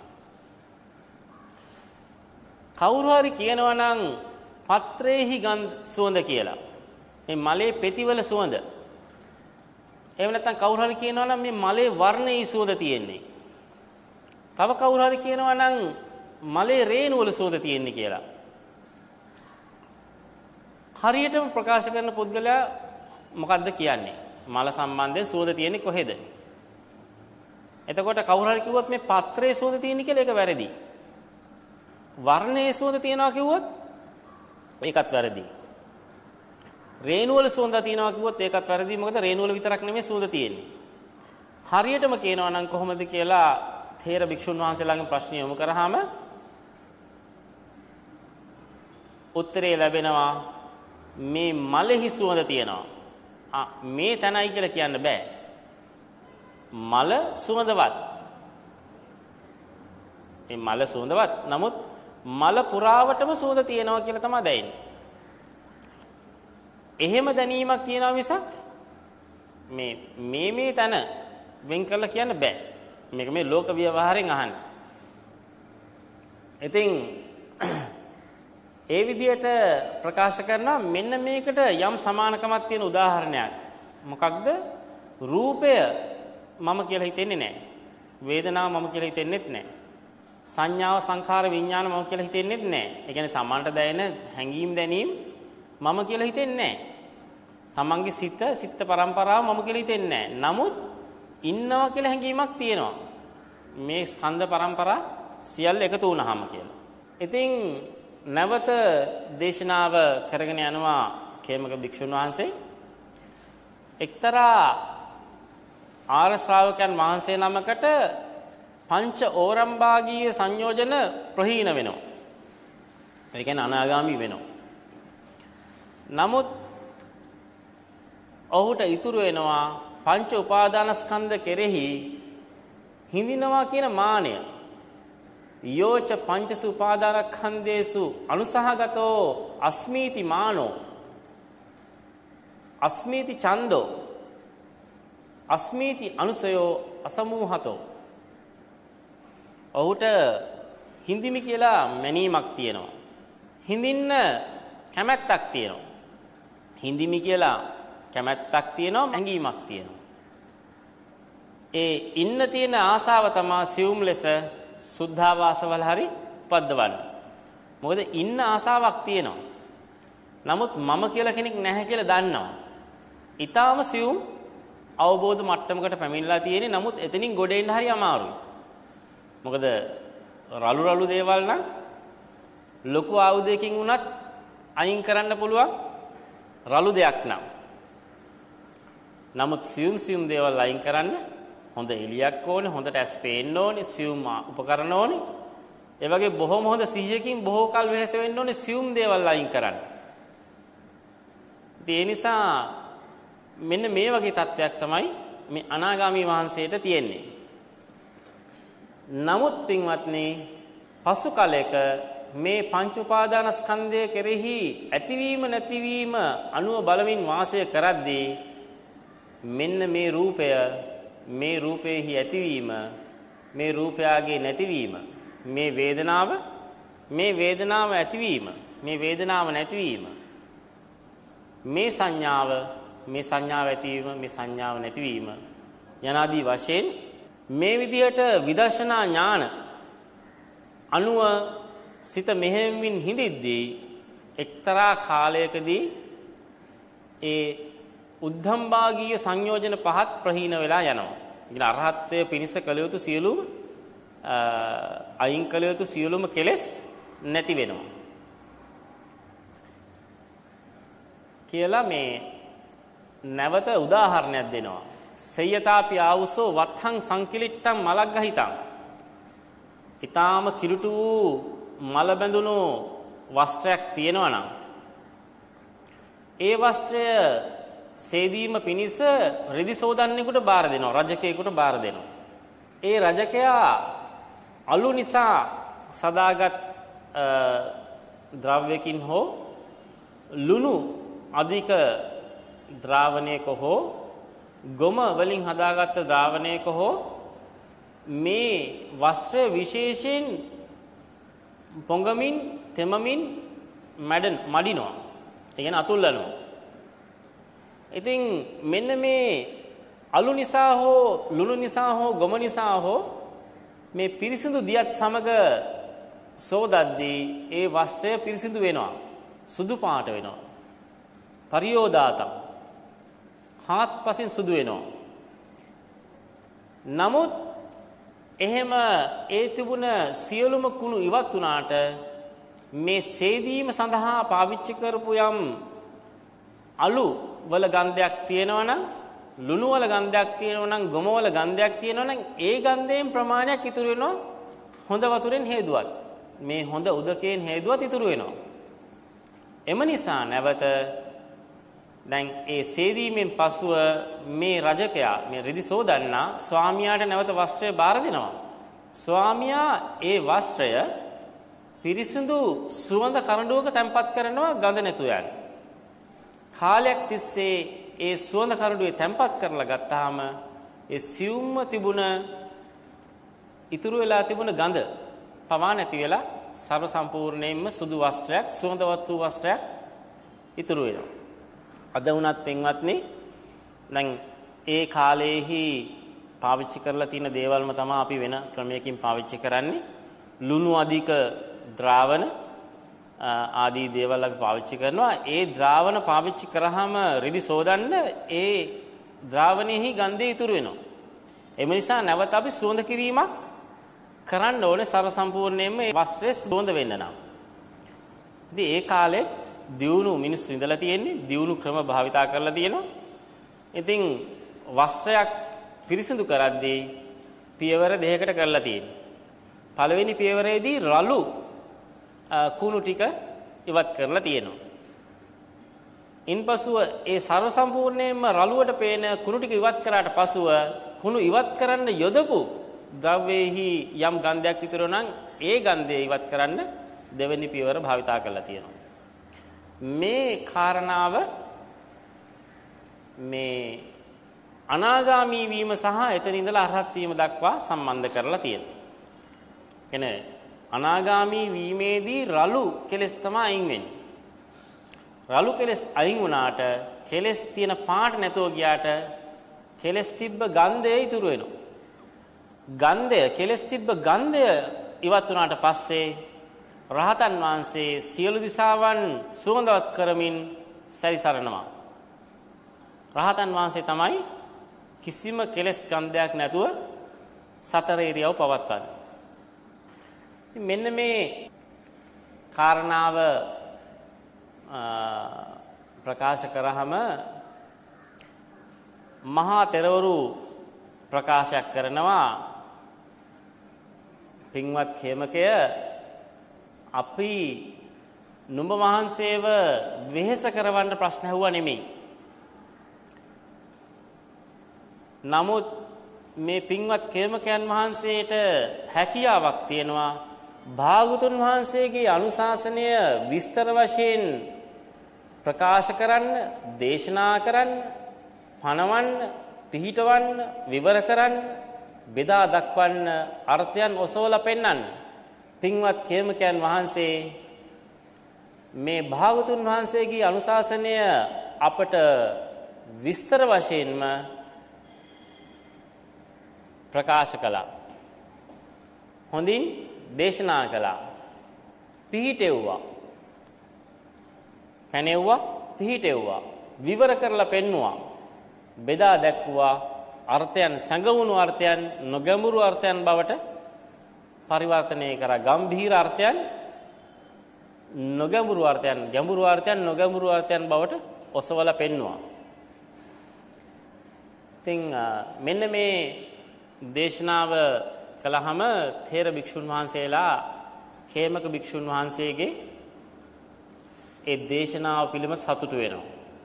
කවුරු හරි කියනවා නම් පත්‍රේහි ගන්ධ සුවඳ කියලා. මේ මලේ පෙතිවල සුවඳ. එහෙම නැත්නම් කවුරු හරි කියනවා නම් මේ මලේ වර්ණයේ සුවඳ තියෙන්නේ. තව කවුරු හරි කියනවා නම් මලේ රේණු වල සුවඳ තියෙන්නේ කියලා. හරියටම ප්‍රකාශ කරන පුද්ගලයා මොකද්ද කියන්නේ? මල සම්බන්ධයෙන් සුවඳ තියෙන්නේ කොහෙද? එතකොට කවුරු හරි කිව්වොත් මේ පත්‍රයේ සුවඳ තියෙන්නේ කියලා ඒක වැරදි. වර්ණයේ සුවඳ තියනවා කිව්වොත් ඒකත් වැරදි. රේණු වල සුවඳ තියනවා කිව්වොත් ඒකත් වැරදි. මොකද රේණු වල විතරක් නෙමෙයි සුවඳ තියෙන්නේ. හරියටම කියනවා නම් කොහොමද කියලා තේර භික්ෂුන් වහන්සේලාගෙන් ප්‍රශ්න යොමු කරාම උත්තරේ ලැබෙනවා මේ මලෙහි සුවඳ තියෙනවා. ආ මේ තනයි කියලා කියන්න බෑ. මල සුවඳවත්. මේ මල සුවඳවත්. නමුත් මල පුරාවටම සුවඳ තියෙනවා කියලා තමයි දැනෙන්නේ. එහෙම දැනීමක් තියෙනවා මිසක් මේ මේ මේ තන වෙන් කරලා කියන්න බෑ. මේක මේ ලෝක ව්‍යවහාරයෙන් අහන්නේ. ඉතින් ඒ විදිහට ප්‍රකාශ කරනවා මෙන්න මේකට යම් සමානකමක් තියෙන උදාහරණයක්. මොකක්ද? රූපය මම කියලා හිතෙන්නේ නැහැ. වේදනාව මම කියලා හිතෙන්නෙත් නැහැ. සංඥාව සංඛාර විඥාන මම කියලා හිතෙන්නෙත් නැහැ. ඒ කියන්නේ තමන්ට දැනෙන හැඟීම් දැනීම් මම කියලා හිතෙන්නේ නැහැ. තමන්ගේ සිත සිත පරම්පරාව මම කියලා හිතෙන්නේ නැහැ. නමුත් ඉන්නවා කියලා හැඟීමක් තියෙනවා. මේ ස්කන්ධ පරම්පරා සියල්ල එකතු වුණාම කියලා. ඉතින් නැවත දේශනාව කරගෙන යනවා කේමක භික්ෂුන් වහන්සේ. එක්තරා ආර්ය ශ්‍රාවකයන් වහන්සේ නමකට පංච ඕරම්භාගීය සංයෝජන ප්‍රහීන වෙනවා. ඒ කියන්නේ අනාගාමී වෙනවා. නමුත් ඔහුට ඉතුරු වෙනවා පංච උපාදානස්කන්ධ කෙරෙහි හිඳිනවා කියන මානය. යෝච පංචසු උපාදානස්කන්ධේසු අනුසහගතෝ අස්මීති මානෝ අස්මීති ඡන්தோ අස්මීති අනුසයෝ අසමූහතෝ. ඔහුට හිඳිමි කියලා මැනීමක් තියෙනවා. හිඳින්න කැමැත්තක් තියෙනවා. හිඳිමි කියලා කැමැත්තක් තියෙනවා, හැඟීමක් තියෙනවා. ඒ ඉන්න තියෙන ආසාව තමයි සියුම් ලෙස සුද්ධාවාසවල හරි උපද්දවන්නේ. මොකද ඉන්න ආසාවක් තියෙනවා. නමුත් මම කියලා කෙනෙක් නැහැ කියලා දන්නවා. ඊටාම සියුම් අවබෝධ මට්ටමකට පැමිණලා තියෙන්නේ. නමුත් එතනින් ගොඩ එන්න හරි අමාරුයි. මොකද රළු රළු දේවල් නම් ලොකු ආයුධයකින් වුණත් අයින් කරන්න පුළුවන් රළු දෙයක් නම්. නමුත් සියුම් සියුම් දේවල් අයින් කරන්න හොඳ එළියක් ඕනේ, හොඳට ඇස් පේන්න ඕනේ, සියුම් උපකරණ ඕනේ. ඒ වගේ බොහොම හොඳ සිහියකින් බොහෝ කල් වෙහෙස වෙන්න ඕනේ සියුම් දේවල් අයින් කරන්න. ඒ නිසා මෙන්න මේ වගේ තත්ත්වයක් තමයි මේ අනාගාමී වහන්සේට තියෙන්නේ. නමුත් පින්වත්නි, පසු කලයක මේ පංච උපාදානස්කන්ධය කෙරෙහි ඇතිවීම නැතිවීම අනුව බලමින් වාසය කරද්දී මෙන්න මේ රූපය, මේ රූපේහි ඇතිවීම, මේ රූපයාගේ නැතිවීම, මේ වේදනාව, මේ වේදනාව ඇතිවීම, මේ වේදනාව නැතිවීම, මේ සංඥාව, මේ සංඥාව ඇතිවීම, මේ සංඥාව නැතිවීම යනාදී වශයෙන් මේ විදිහට විදර්ශනා ඥාන අනුව සිත මෙහෙමින් හිඳිද්දී එක්තරා කාලයකදී ඒ උද්ධම්භාගීය සංයෝජන පහත් ප්‍රහීන වෙලා යනවා. ඉතින් අරහත්ත්වයේ පිණිස කළ යුතු සියලුම අයින් කළ යුතු සියලුම කෙලෙස් නැති වෙනවා. කියලා මේ නැවත උදාහරණයක් දෙනවා. සයතාපි ආවුසෝ වත්හං සංකිලිට්ඨං මලග්ගහිතං. ඊටාම කිලුටු වූ මල බැඳුණු වස්ත්‍රයක් තියෙනවා නම් ඒ වස්ත්‍රය සේදීම පිණිස රෙදි සෝදන්නෙකුට බාර දෙනවා, රජකෙකුට බාර දෙනවා. ඒ රජකයා අලු නිසා සදාගත් ද්‍රව්‍යකින් හෝ ලුණු අධික ද්‍රාවණයක හෝ ගොම වලින් හදාගත්ත ද්‍රාවණයක හෝ මේ වස්ත්‍රය විශේෂයෙන් පොඟමින් තෙමමින් මැඩන් මඩිනවා. ඒ කියන්නේ අතුල්ලනවා. ඉතින් මෙන්න මේ අලු නිසා හෝ ලුණු නිසා හෝ ගොම නිසා හෝ මේ පිරිසිදු දියත් සමග සෝදද්දී ඒ වස්ත්‍රය පිරිසිදු වෙනවා, සුදු පාට වෙනවා. පරියෝදාතම්, හාත්පසින් සුදු වෙනවා. නමුත් එහෙම ඒ තිබුණ සියලුම කුණු ඉවත් වුණාට මේ සේදීම සඳහා පාවිච්චි කරපු යම් අලු වල ගන්ධයක් තියෙනවා නම්, ලුණු වල ගන්ධයක් තියෙනවා නම්, ගොම වල ගන්ධයක් තියෙනවා නම් ඒ ගන්ධයෙන් ප්‍රමාණයක් ඉතුරු වෙනවා හොඳ වතුරෙන් හේදුවත්. මේ හොඳ උදකයෙන් හේදුවත් ඉතුරු වෙනවා. එම නිසා නැවත දැන් ඒ සේදීමෙන් පසුව මේ රජකයා, මේ රිදි සෝදන්නා ස්වාමියාට නැවත වස්ත්‍රය බාර දෙනවා. ස්වාමියා ඒ වස්ත්‍රය පිරිසිදු සුවඳ කරඬුවක තැන්පත් කරනවා, ගඳ නැතුව යන. කාලයක් තිස්සේ ඒ සුවඳ කරඬුවේ තැන්පත් කරලා ගත්තාම ඒ සියුම්ම තිබුණ ඉතුරු වෙලා තිබුණ ගඳ පවා නැති වෙලා සර්ව සම්පූර්ණයෙන්ම සුදු වස්ත්‍රයක්, සුවඳවත් වූ වස්ත්‍රයක් ඉතුරු වෙනවා. අද වුණත් පින්වත්නි, දැන් ඒ කාලයේහි පාවිච්චි කරලා තියෙන දේවල්ම තමයි අපි වෙන ක්‍රමයකින් පාවිච්චි කරන්නේ. ලුණු අධික ද්‍රාවණ, ආදී දේවල් අපි පාවිච්චි කරනවා. ඒ ද්‍රාවණ පාවිච්චි කරාම රිදි සෝදන්න ඒ ද්‍රාවණයෙහි ගන්ධය ඉතුරු වෙනවා. එම නිසා නැවත අපි සුවඳ කිරීමක් කරන්න ඕනේ සර්ව සම්පූර්ණයෙන්ම මේ වස්ත්‍රය සුවඳ වෙන්න නම්. ඉතින් ඒ කාලෙත් දියුණු මිනිස්සු ඉඳලා තියෙන්නේ දියුණු ක්‍රම භාවිතා කරලා තියෙනවා. ඉතින් වස්ත්‍රයක් පිරිසිදු කරද්දී පියවර දෙකකට කරලා තියෙනවා. පළවෙනි පියවරේදී රළු කුණු ටික ඉවත් කරලා තියෙනවා. ඉන්පසුව ඒ සර්ව සම්පූර්ණයෙන්ම රළුවට පේන කුණු ටික ඉවත් කරාට පසුව කුණු ඉවත් කරන්න යොදපු ද්‍රව්‍යෙහි යම් ගන්ධයක් ඉතුරු නම් ඒ ගන්ධය ඉවත් කරන්න දෙවෙනි පියවර භාවිතා කරලා තියෙනවා. මේ කාරණාව මේ අනාගාමී වීම සහ එතන ඉඳලා අරහත් වීම දක්වා සම්බන්ධ කරලා තියෙනවා. කියන්නේ අනාගාමී වීමේදී රළු කෙලස් තමයි අයින් වෙන්නේ. රළු කෙලස් අයින් වුණාට කෙලස් තියෙන පාට නැතෝ ගියාට කෙලස් තිබ්බ ගන්ධය ඉතුරු වෙනවා. ගන්ධය කෙලස් තිබ්බ ගන්ධය ඉවත් වුණාට පස්සේ රහතන් වහන්සේ සියලු දිසාවන් සුවඳවත් කරමින් සැරිසරනවා. රහතන් වහන්සේ තමයි කිසිම කෙලස් ගන්ධයක් නැතුව සතර ඉරියව් පවත්වන්නේ. මෙන්න මේ කාරණාව ප්‍රකාශ කරාම මහා තෙරවරු ප්‍රකාශයක් කරනවා පින්වත් khemකය අපි නුඹ වහන්සේව වෙහෙස කරවන්න ප්‍රශ්න ඇහුවා නෙමෙයි. නමුත් මේ පින්වත් khemකයන් වහන්සේට හැකියාවක් තියෙනවා භාගතුන් වහන්සේගේ අනුශාසනය විස්තර වශයෙන් ප්‍රකාශ කරන්න, දේශනා කරන්න, පනවන්න, පිහිටවන්න, විවර කරන්න, බෙදා දක්වන්න, අර්ථයන් ඔසවලා පෙන්වන්න. පින්වත් khemකයන් වහන්සේ මේ භාගතුන් වහන්සේගේ අනුශාසනය අපට විස්තර වශයෙන්ම ප්‍රකාශ කළා. හොඳින් දේශනා කළා. පිහිටෙව්වා. පැනෙව්වා, පිහිටෙව්වා. විවර කරලා පෙන්නුවා. බෙදා දැක්වුවා. අර්ථයන් සංගවුණු අර්ථයන් නොගැඹුරු අර්ථයන් බවට පරිවර්තනය කරා. ගම්භීර අර්ථයන් නොගැඹුරු අර්ථයන්, ගැඹුරු අර්ථයන් නොගැඹුරු අර්ථයන් බවට ඔසවලා පෙන්නුවා. ඉතින් මෙන්න මේ දේශනාව කළාම තේර භික්ෂුන් වහන්සේලා khemක භික්ෂුන් වහන්සේගේ ඒ දේශනාව පිළිබඳ සතුටු වෙනවා.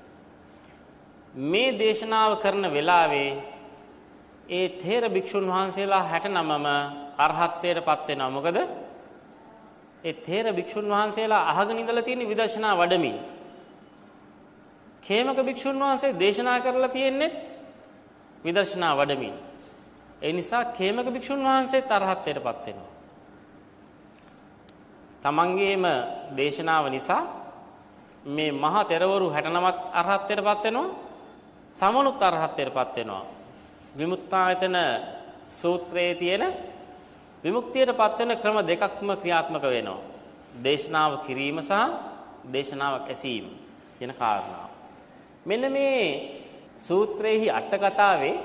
මේ දේශනාව කරන වෙලාවේ ඒ තේර භික්ෂුන් වහන්සේලා හැටනවම අරහත්ත්වයටපත් වෙනවා. මොකද ඒ තේර භික්ෂුන් වහන්සේලා අහගෙන ඉඳලා තියෙන විදර්ශනා වඩමින් khemක භික්ෂුන් වහන්සේ දේශනා කරලා තියෙන්නේ විදර්ශනා වඩමින්. ඒ නිසා khemක භික්ෂුන් වහන්සේ තරහත්ත්වයටපත් වෙනවා. තමන්ගේම දේශනාව නිසා මේ මහා තෙරවරු හැටනවයක් අරහත්ත්වයටපත් වෙනවා. තමනුත් අරහත්ත්වයටපත් වෙනවා. විමුක්තායතන සූත්‍රයේ තියෙන විමුක්තියටපත් වෙන ක්‍රම දෙකක්ම ක්‍රියාත්මක වෙනවා. දේශනාව කිරීම සහ දේශනාවක් ඇසීම කියන කාරණා. මෙන්න මේ සූත්‍රයේහි අට කතාවේ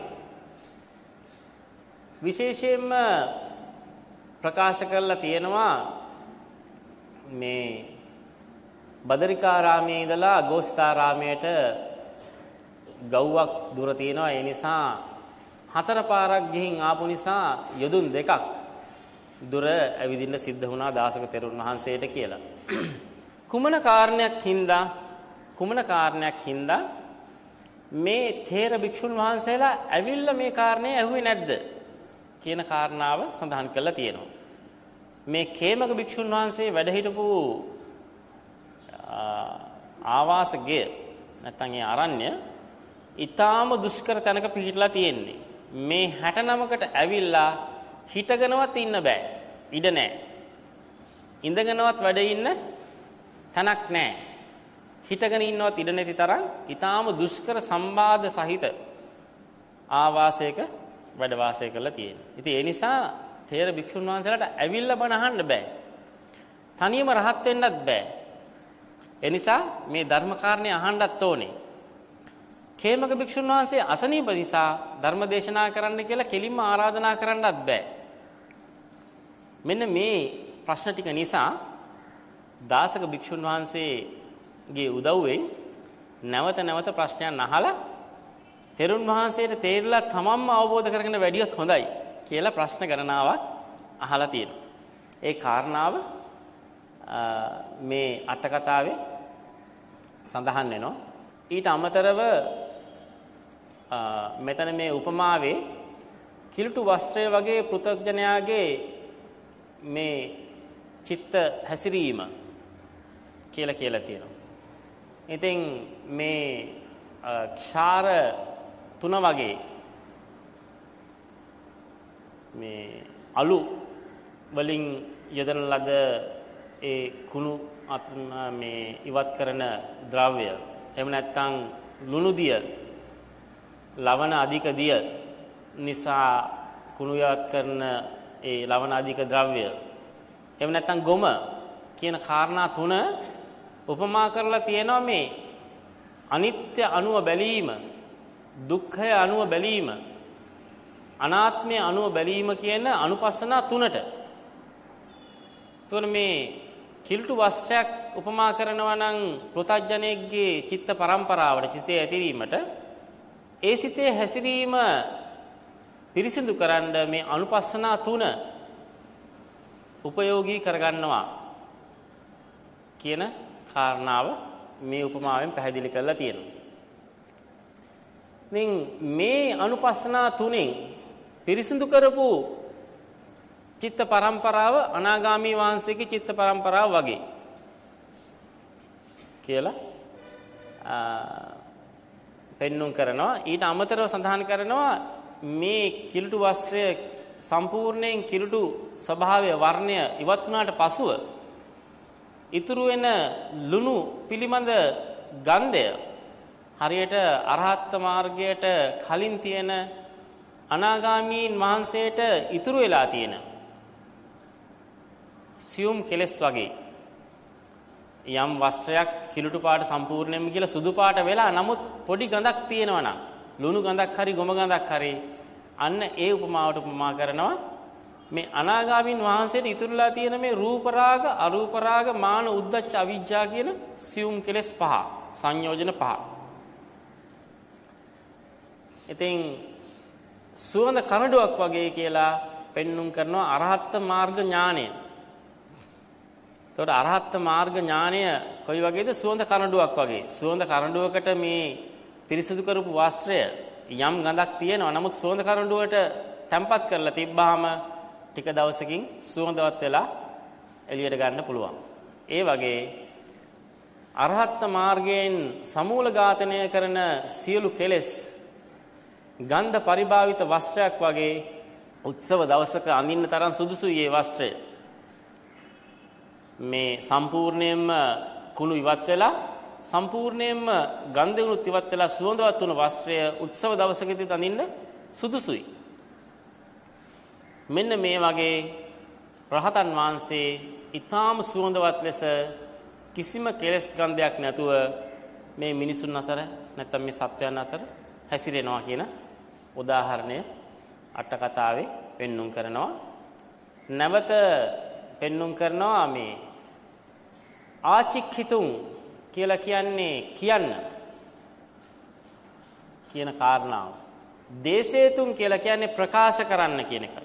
විශේෂයෙන්ම ප්‍රකාශ කරලා තියෙනවා මේ බදරිකාරාමයේ ඉඳලා අගෝස්තාරාමයට ගව්වක් දුර තියෙනවා. ඒ නිසා හතර පාරක් ගිහින් ආපු නිසා යොදුන් දෙකක් දුර ඇවිදින්න සිද්ධ වුණා දාසක තෙරුන් වහන්සේට කියලා. කුමන කාරණයක් හින්දා කුමන කාරණයක් හින්දා මේ තේර භික්ෂුන් වහන්සේලා ඇවිල්ලා මේ කාරණේ ඇහුවේ නැද්ද කියන කාරණාව සඳහන් කරලා තියෙනවා. මේ khemක භික්ෂුන් වහන්සේ වැඩ හිටපු ආවාසගය නැත්නම් ඒ අරණ්‍ය ඊටාම දුෂ්කර තැනක පිහිටලා තියෙන්නේ. මේ හැටනවකට ඇවිල්ලා හිටගෙනවත් ඉන්න බෑ. ඉඩ නැහැ. ඉඳගෙනවත් වැඩ ඉන්න තැනක් නැහැ. හිටගෙන ඉන්නවත් ඉඩ නැති තරම් ඊටාම දුෂ්කර සම්බාධ සහිත ආවාසයක වැඩ වාසය කරලා තියෙනවා. ඉතින් ඒ නිසා තේර භික්ෂුන් වහන්සේලාට ඇවිල්ලා බණ අහන්න බෑ. තනියම රහත් වෙන්නත් බෑ. එනිසා මේ ධර්ම කාරණේ අහන්නත් ඕනේ. කේමක භික්ෂුන් වහන්සේ අසනීප නිසා ධර්ම දේශනා කරන්න කියලා කෙලින්ම ආරාධනා කරන්නත් බෑ. මෙන්න මේ ප්‍රශ්න ටික නිසා දාසක භික්ෂුන් වහන්සේගේ උදව්වෙන් නැවත නැවත ප්‍රශ්නයන් අහලා තෙරුන් වහන්සේට තේරිලා තමන්ම අවබෝධ කරගෙන වැඩියොත් හොඳයි කියලා ප්‍රශ්න ගණනාවක් අහලා තියෙනවා. ඒ කාරණාව මේ අට කතාවේ සඳහන් වෙනවා. ඊට අමතරව මෙතන මේ උපමාවේ කිලුටු වස්ත්‍රය වගේ පෘථග්ජනයාගේ මේ චිත්ත හැසිරීම කියලා කියලා තියෙනවා. ඉතින් මේ ක්ෂාර තුන වගේ මේ අලු වලින් යොදන ලද ඒ කුණු මේ ඉවත් කරන ද්‍රව්‍ය එහෙම නැත්නම් ලුණු දිය ලවණ අධික දිය නිසා කුණු ඉවත් කරන ඒ ලවණ අධික ද්‍රව්‍ය එහෙම නැත්නම් ගොම කියන කාරණා තුන උපමා කරලා තියෙනවා මේ අනිත්‍ය අනුව බැලීම දුක්ඛය අනුව බැලීම අනාත්මය අනුව බැලීම කියන අනුපස්සනා තුනට. එතකොට මේ කිලුටු වස්ත්‍රයක් උපමා කරනවා නම් පෘථග්ජනෙක්ගේ චිත්ත පරම්පරාවට චිතේ ඇතිරීමට ඒ සිතේ හැසිරීම පිරිසිදු කරන්න මේ අනුපස්සනා තුන උපයෝගී කරගන්නවා කියන කාරණාව මේ උපමාවෙන් පැහැදිලි කරලා තියෙනවා. ඉතින් මේ අනුපස්සනා තුනෙන් පිරිසිදු කරපු චිත්ත පරම්පරාව අනාගාමී වහන්සේගේ චිත්ත පරම්පරාව වගේ කියලා පෙන්눔 කරනවා. ඊට අමතරව සඳහන් කරනවා මේ කිලුටු වස්ත්‍රය සම්පූර්ණයෙන් කිලුටු ස්වභාවය වර්ණය ඉවත් වුණාට පසුව ඉතුරු වෙන ලුණු පිළිබඳ ගන්ධය හරියට අරහත් මාර්ගයට කලින් තියෙන අනාගාමීන් වහන්සේට ඉතුරු වෙලා තියෙන සියුම් කෙලස් වගේ යම් වස්ත්‍රයක් කිලුටු පාට සම්පූර්ණයෙන්ම කියලා සුදු පාට වෙලා නමුත් පොඩි ගඳක් තියෙනවා නම් ලුණු ගඳක් හරි ගොම ගඳක් හරි අන්න ඒ උපමාවට උපමා කරනවා මේ අනාගාමීන් වහන්සේට ඉතුරුලා තියෙන මේ රූප රාග අරූප රාග මාන උද්දච්ච අවිජ්ජා කියන සියුම් කෙලස් පහ සංයෝජන පහ. ඉතින් සුවඳ කනඩුවක් වගේ කියලා පෙන්눔 කරනවා අරහත් මාර්ග ඥානය. එතකොට අරහත් මාර්ග ඥානය කොයි වගේද? සුවඳ කනඩුවක් වගේ. සුවඳ කනඩුවකට මේ පිරිසිදු කරපු වස්ත්‍රය යම් ගඳක් තියෙනවා. නමුත් සුවඳ කනඩුවට තැම්පත් කරලා තිබ්බාම ටික දවසකින් සුවඳවත් වෙලා එළියට ගන්න පුළුවන්. ඒ වගේ අරහත් මාර්ගයෙන් සමූල ඝාතනය කරන සියලු කෙලෙස් ගන්ධ පරිභාවිත වස්ත්‍රයක් වගේ උත්සව දවසක අඳින්න තරම් සුදුසුයි මේ වස්ත්‍රය. මේ සම්පූර්ණයෙන්ම කුණු ඉවත් වෙලා සම්පූර්ණයෙන්ම ගන්ධුණුත් ඉවත් වෙලා සුවඳවත් වුණ වස්ත්‍රය උත්සව දවසකදී අඳින්න සුදුසුයි. මෙන්න මේ වගේ රහතන් වහන්සේ ඊටාම සුවඳවත් ලෙස කිසිම කෙලෙස් ගන්ධයක් නැතුව මේ මිනිසුන් අතර නැත්නම් මේ සත්වයන් අතර හැසිරෙනවා කියන උදාහරණය අට කතාවේ පෙන්눔 කරනවා. නැවත පෙන්눔 කරනවා මේ ආචික්ඛිතුන් කියලා කියන්නේ කියන්න කියන කාරණාව. දේශේතුන් කියලා කියන්නේ ප්‍රකාශ කරන්න කියන එකයි.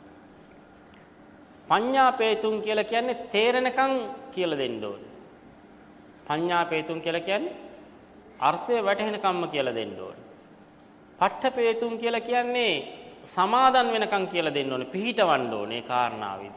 පඤ්ඤාපේතුන් කියලා කියන්නේ තේරෙනකන් කියලා දෙන්න ඕනේ. පඤ්ඤාපේතුන් කියලා කියන්නේ අර්ථය වැටහෙනකම්ම කියලා දෙන්න ඕනේ. පට්ඨපේතුන් කියලා කියන්නේ සමාදන් වෙනකන් කියලා දෙන්න ඕනේ. පිහිටවන්න ඕනේ කාරණාවෙදි.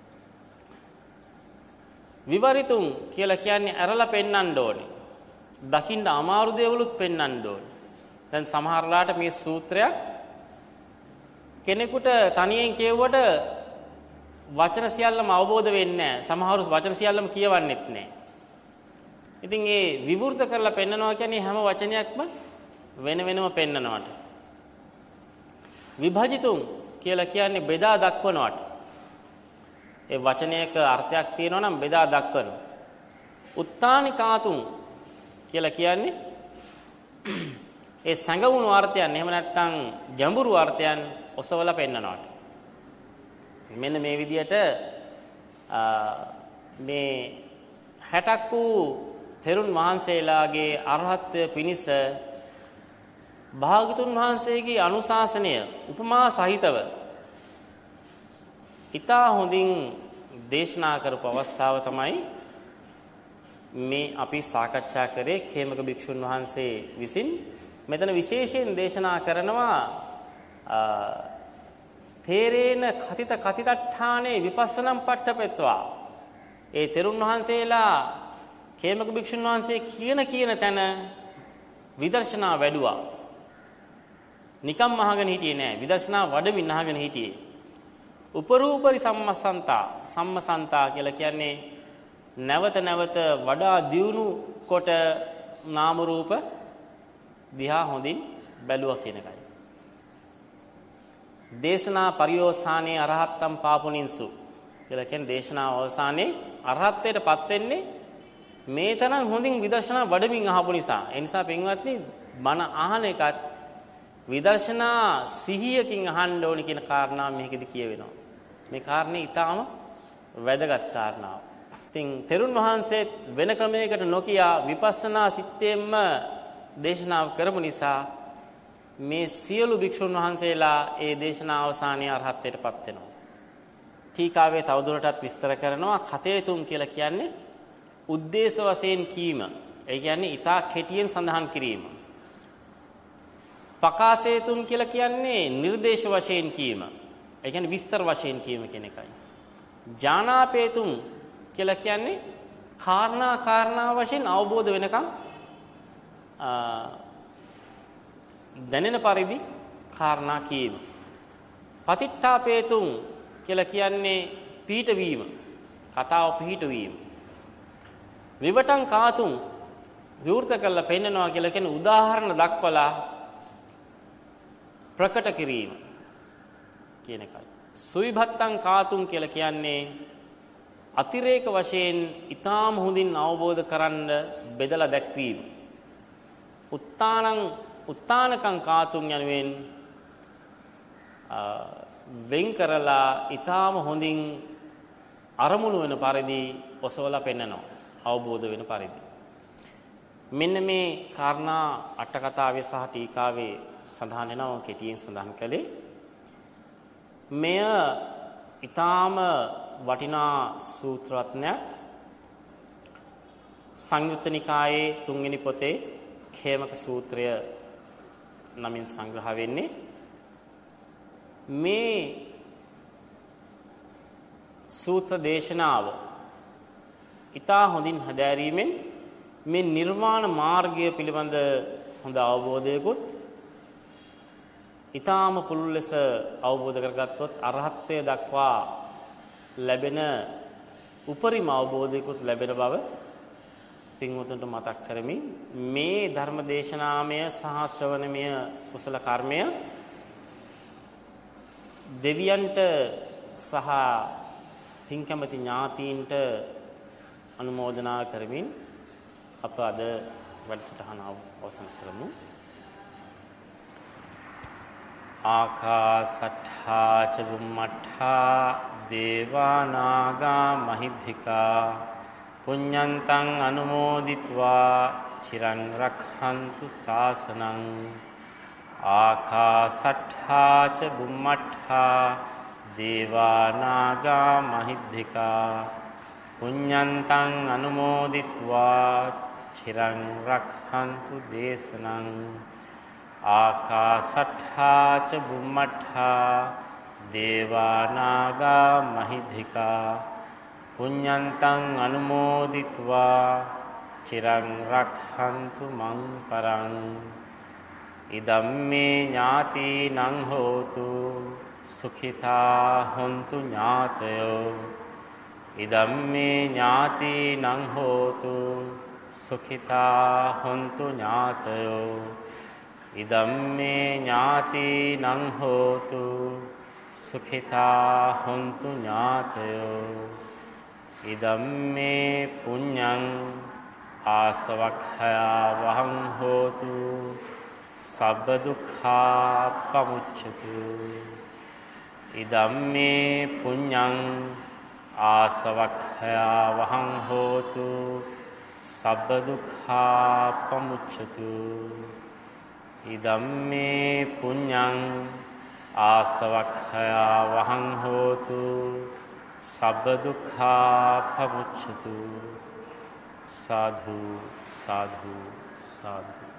විවරිතුන් කියලා කියන්නේ ඇරලා පෙන්වන්න ඕනේ. දකින්න අමාරු දේවලුත් පෙන්වන්න ඕනේ. දැන් සමහරලාට මේ සූත්‍රයක් කෙනෙකුට තනියෙන් කියවුවට වචන සියල්ලම අවබෝධ වෙන්නේ නැහැ. සමහරු වචන සියල්ලම කියවන්නෙත් නැහැ. ඉතින් ඒ විවෘත කරලා පෙන්නනවා කියන්නේ හැම වචනයක්ම වෙන වෙනම පෙන්නනවාට. විභජිතුන් කියලා කියන්නේ බෙදා දක්වනවාට. ඒ වචනයක අර්ථයක් තියෙනවා නම් බෙදා දක්වනවා. උත්තානිකාතුන් කියලා කියන්නේ ඒ සංගවුණු අර්ථයන් එහෙම නැත්නම් ගැඹුරු අර්ථයන් ඔසවලා පෙන්නනවාට. මෙන්න මේ විදිහට මේ හැටක් වූ තෙරුන් වහන්සේලාගේ අරහත්ත්වය පිණිස භාගතුන් වහන්සේගේ අනුශාසනය උපමා සහිතව ඊතා හොඳින් දේශනා කරපු අවස්ථාව තමයි මේ අපි සාකච්ඡා කරේ. khemaka භික්ෂුන් වහන්සේ විසින් මෙතන විශේෂයෙන් දේශනා කරනවා තේරේන කතිත කතිතට්ඨානේ විපස්සනම් පට්ඨපෙත්වා. ඒ තෙරුන් වහන්සේලා khemaka භික්ෂුන් වහන්සේ කියන කියන තැන විදර්ශනා වැඩුවා. නිකම් අහගෙන හිටියේ නෑ. විදර්ශනා වඩමින් අහගෙන හිටියේ. උපරූපරි සම්මසන්තා සම්මසන්තා කියලා කියන්නේ නැවත නැවත වඩා දියුණු කොට නාම රූප දිහා හොඳින් බැලුවා කියන එකයි. දේශනා පරියෝසානේ අරහත්තම් පාපුනින්සු කියලා කියන්නේ දේශනා අවසානයේ අරහත්ත්වයටපත් වෙන්නේ මේ තරම් හොඳින් විදර්ශනා වඩමින් අහපු නිසා. ඒ නිසා පින්වත්නි බණ අහන එකත් විදර්ශනා සිහියකින් අහන්න ඕනි කියන කාරණා මේකෙදි කියවෙනවා. මේ කාරණේ ඊටාම වැදගත් කාරණාවක්. ඉතින් තෙරුන් වහන්සේ වෙන ක්‍රමයකට නොකිය විපස්සනා සිත්තෙන්ම දේශනාව කරපු නිසා මේ සියලු භික්ෂුන් වහන්සේලා ඒ දේශනා අවසානයේ අරහත්ත්වයටපත් වෙනවා. ටීකාවේ තවදුරටත් විස්තර කරනවා කතේතුම් කියලා කියන්නේ උද්දේශ වශයෙන් කීම. ඒ කියන්නේ ඊටා කෙටියෙන් සඳහන් කිරීම. පකාසේතුම් කියලා කියන්නේ නිර්දේශ වශයෙන් කීම. ඒ කියන්නේ විස්තර වශයෙන් කීම කියන එකයි. ඥානාපේතුම් කියලා කියන්නේ කාරණා කාරණා වශයෙන් අවබෝධ වෙනකම් දැනෙන පරිදි කාරණා කීම. පතිට්ඨාපේතුම් කියලා කියන්නේ පීඨ වීම. කතාව පීඨ වීම. විවටං කාතුම් විවෘත කරලා පෙන්නනවා කියලා කියන්නේ උදාහරණ දක්වලා ප්‍රකට කිරීම කියන එකයි. සුවිභත්තං කාතුම් කියලා කියන්නේ අතිරේක වශයෙන් ඊටාම හොඳින් අවබෝධ කරන්න බෙදලා දැක්වීම. උත්තානං උත්තානකං කාතුම් යනුවෙන් වෙන් කරලා ඊටාම හොඳින් අරමුණු වෙන පරිදි ඔසවලා පෙන්නනවා. අවබෝධ වෙන පරිදි. මෙන්න මේ කාරණා අට කතාවේ සහ ටීකාවේ සඳහන් වෙනවා කෙටියෙන් සඳහන් කළේ. මෙය ඊටාම වටිනා සූත්‍ර රත්නයක්. සංයුත්ත නිකායේ තුන්වෙනි පොතේ khemaka සූත්‍රය නමින් සංග්‍රහ වෙන්නේ. මේ සූත්‍ර දේශනාව ඊටා හොඳින් හදාරීමෙන් මේ නිර්වාණ මාර්ගය පිළිබඳ හොඳ අවබෝධයකුත් ඊටාම පුළුල් ලෙස අවබෝධ කරගත්තොත් අරහත්ත්වය දක්වා ලැබෙන උපරිම අවබෝධයකුත් ලැබෙන බව පින්වතුන්ට මතක් කරමින් මේ ධර්ම දේශනාමය සහ ශ්‍රවණමය කුසල කර්මය දෙවියන්ට සහ පින්කමති ඥාතීන්ට අනුමෝදනා කරමින් අප අද වැඩසටහන අවසන් කරමු. ආකාසට්ඨා ච බුම්මට්ඨා දේවා නාග මහිද්దికා පුඤ්ඤන්තං අනුමෝදිත්වා චිරන් රක්ඛන්තු ශාසනං. ආකාසට්ඨා ච බුම්මට්ඨා දේවා නාග මහිද්దికා පුඤ්ඤන්තං අනුමෝදිත්වා චිරන් රක්ඛන්තු දේශනං. ආකාසට්ඨා ච බුම්මට්ඨා දේවා නාග මහිද්దికා පුඤ්ඤන්තං අනුමෝදිත්වා චිරන් රක්ඛන්තු මං පරං. ඉදම්මේ ඥාතිනං හෝතු සුඛිතා හොන්තු ඥාතයෝ. ඉදම්මේ ඥාතිනං හෝතු සුඛිතා හොන්තු ඥාතයෝ. ඉදම්මේ ඥාතිනං හෝතු සුඛිතා හොන්තු ඥාතයෝ. ඉදම්මේ පුඤ්ඤං ආසවක්ඛයා වහං හෝතු සබ්බ දුක්ඛා පමුච්ඡතු. ඉදම්මේ පුඤ්ඤං ආසවක්ඛයා වහං හෝතු සබ්බ දුක්ඛා පමුච්ඡතු. ඉදම්මේ පුඤ්ඤං ආසවක්ඛයා වහං හෝතු සබ්බ දුක්ඛා පමුච්ඡතු. සාධු සාධු සාධු.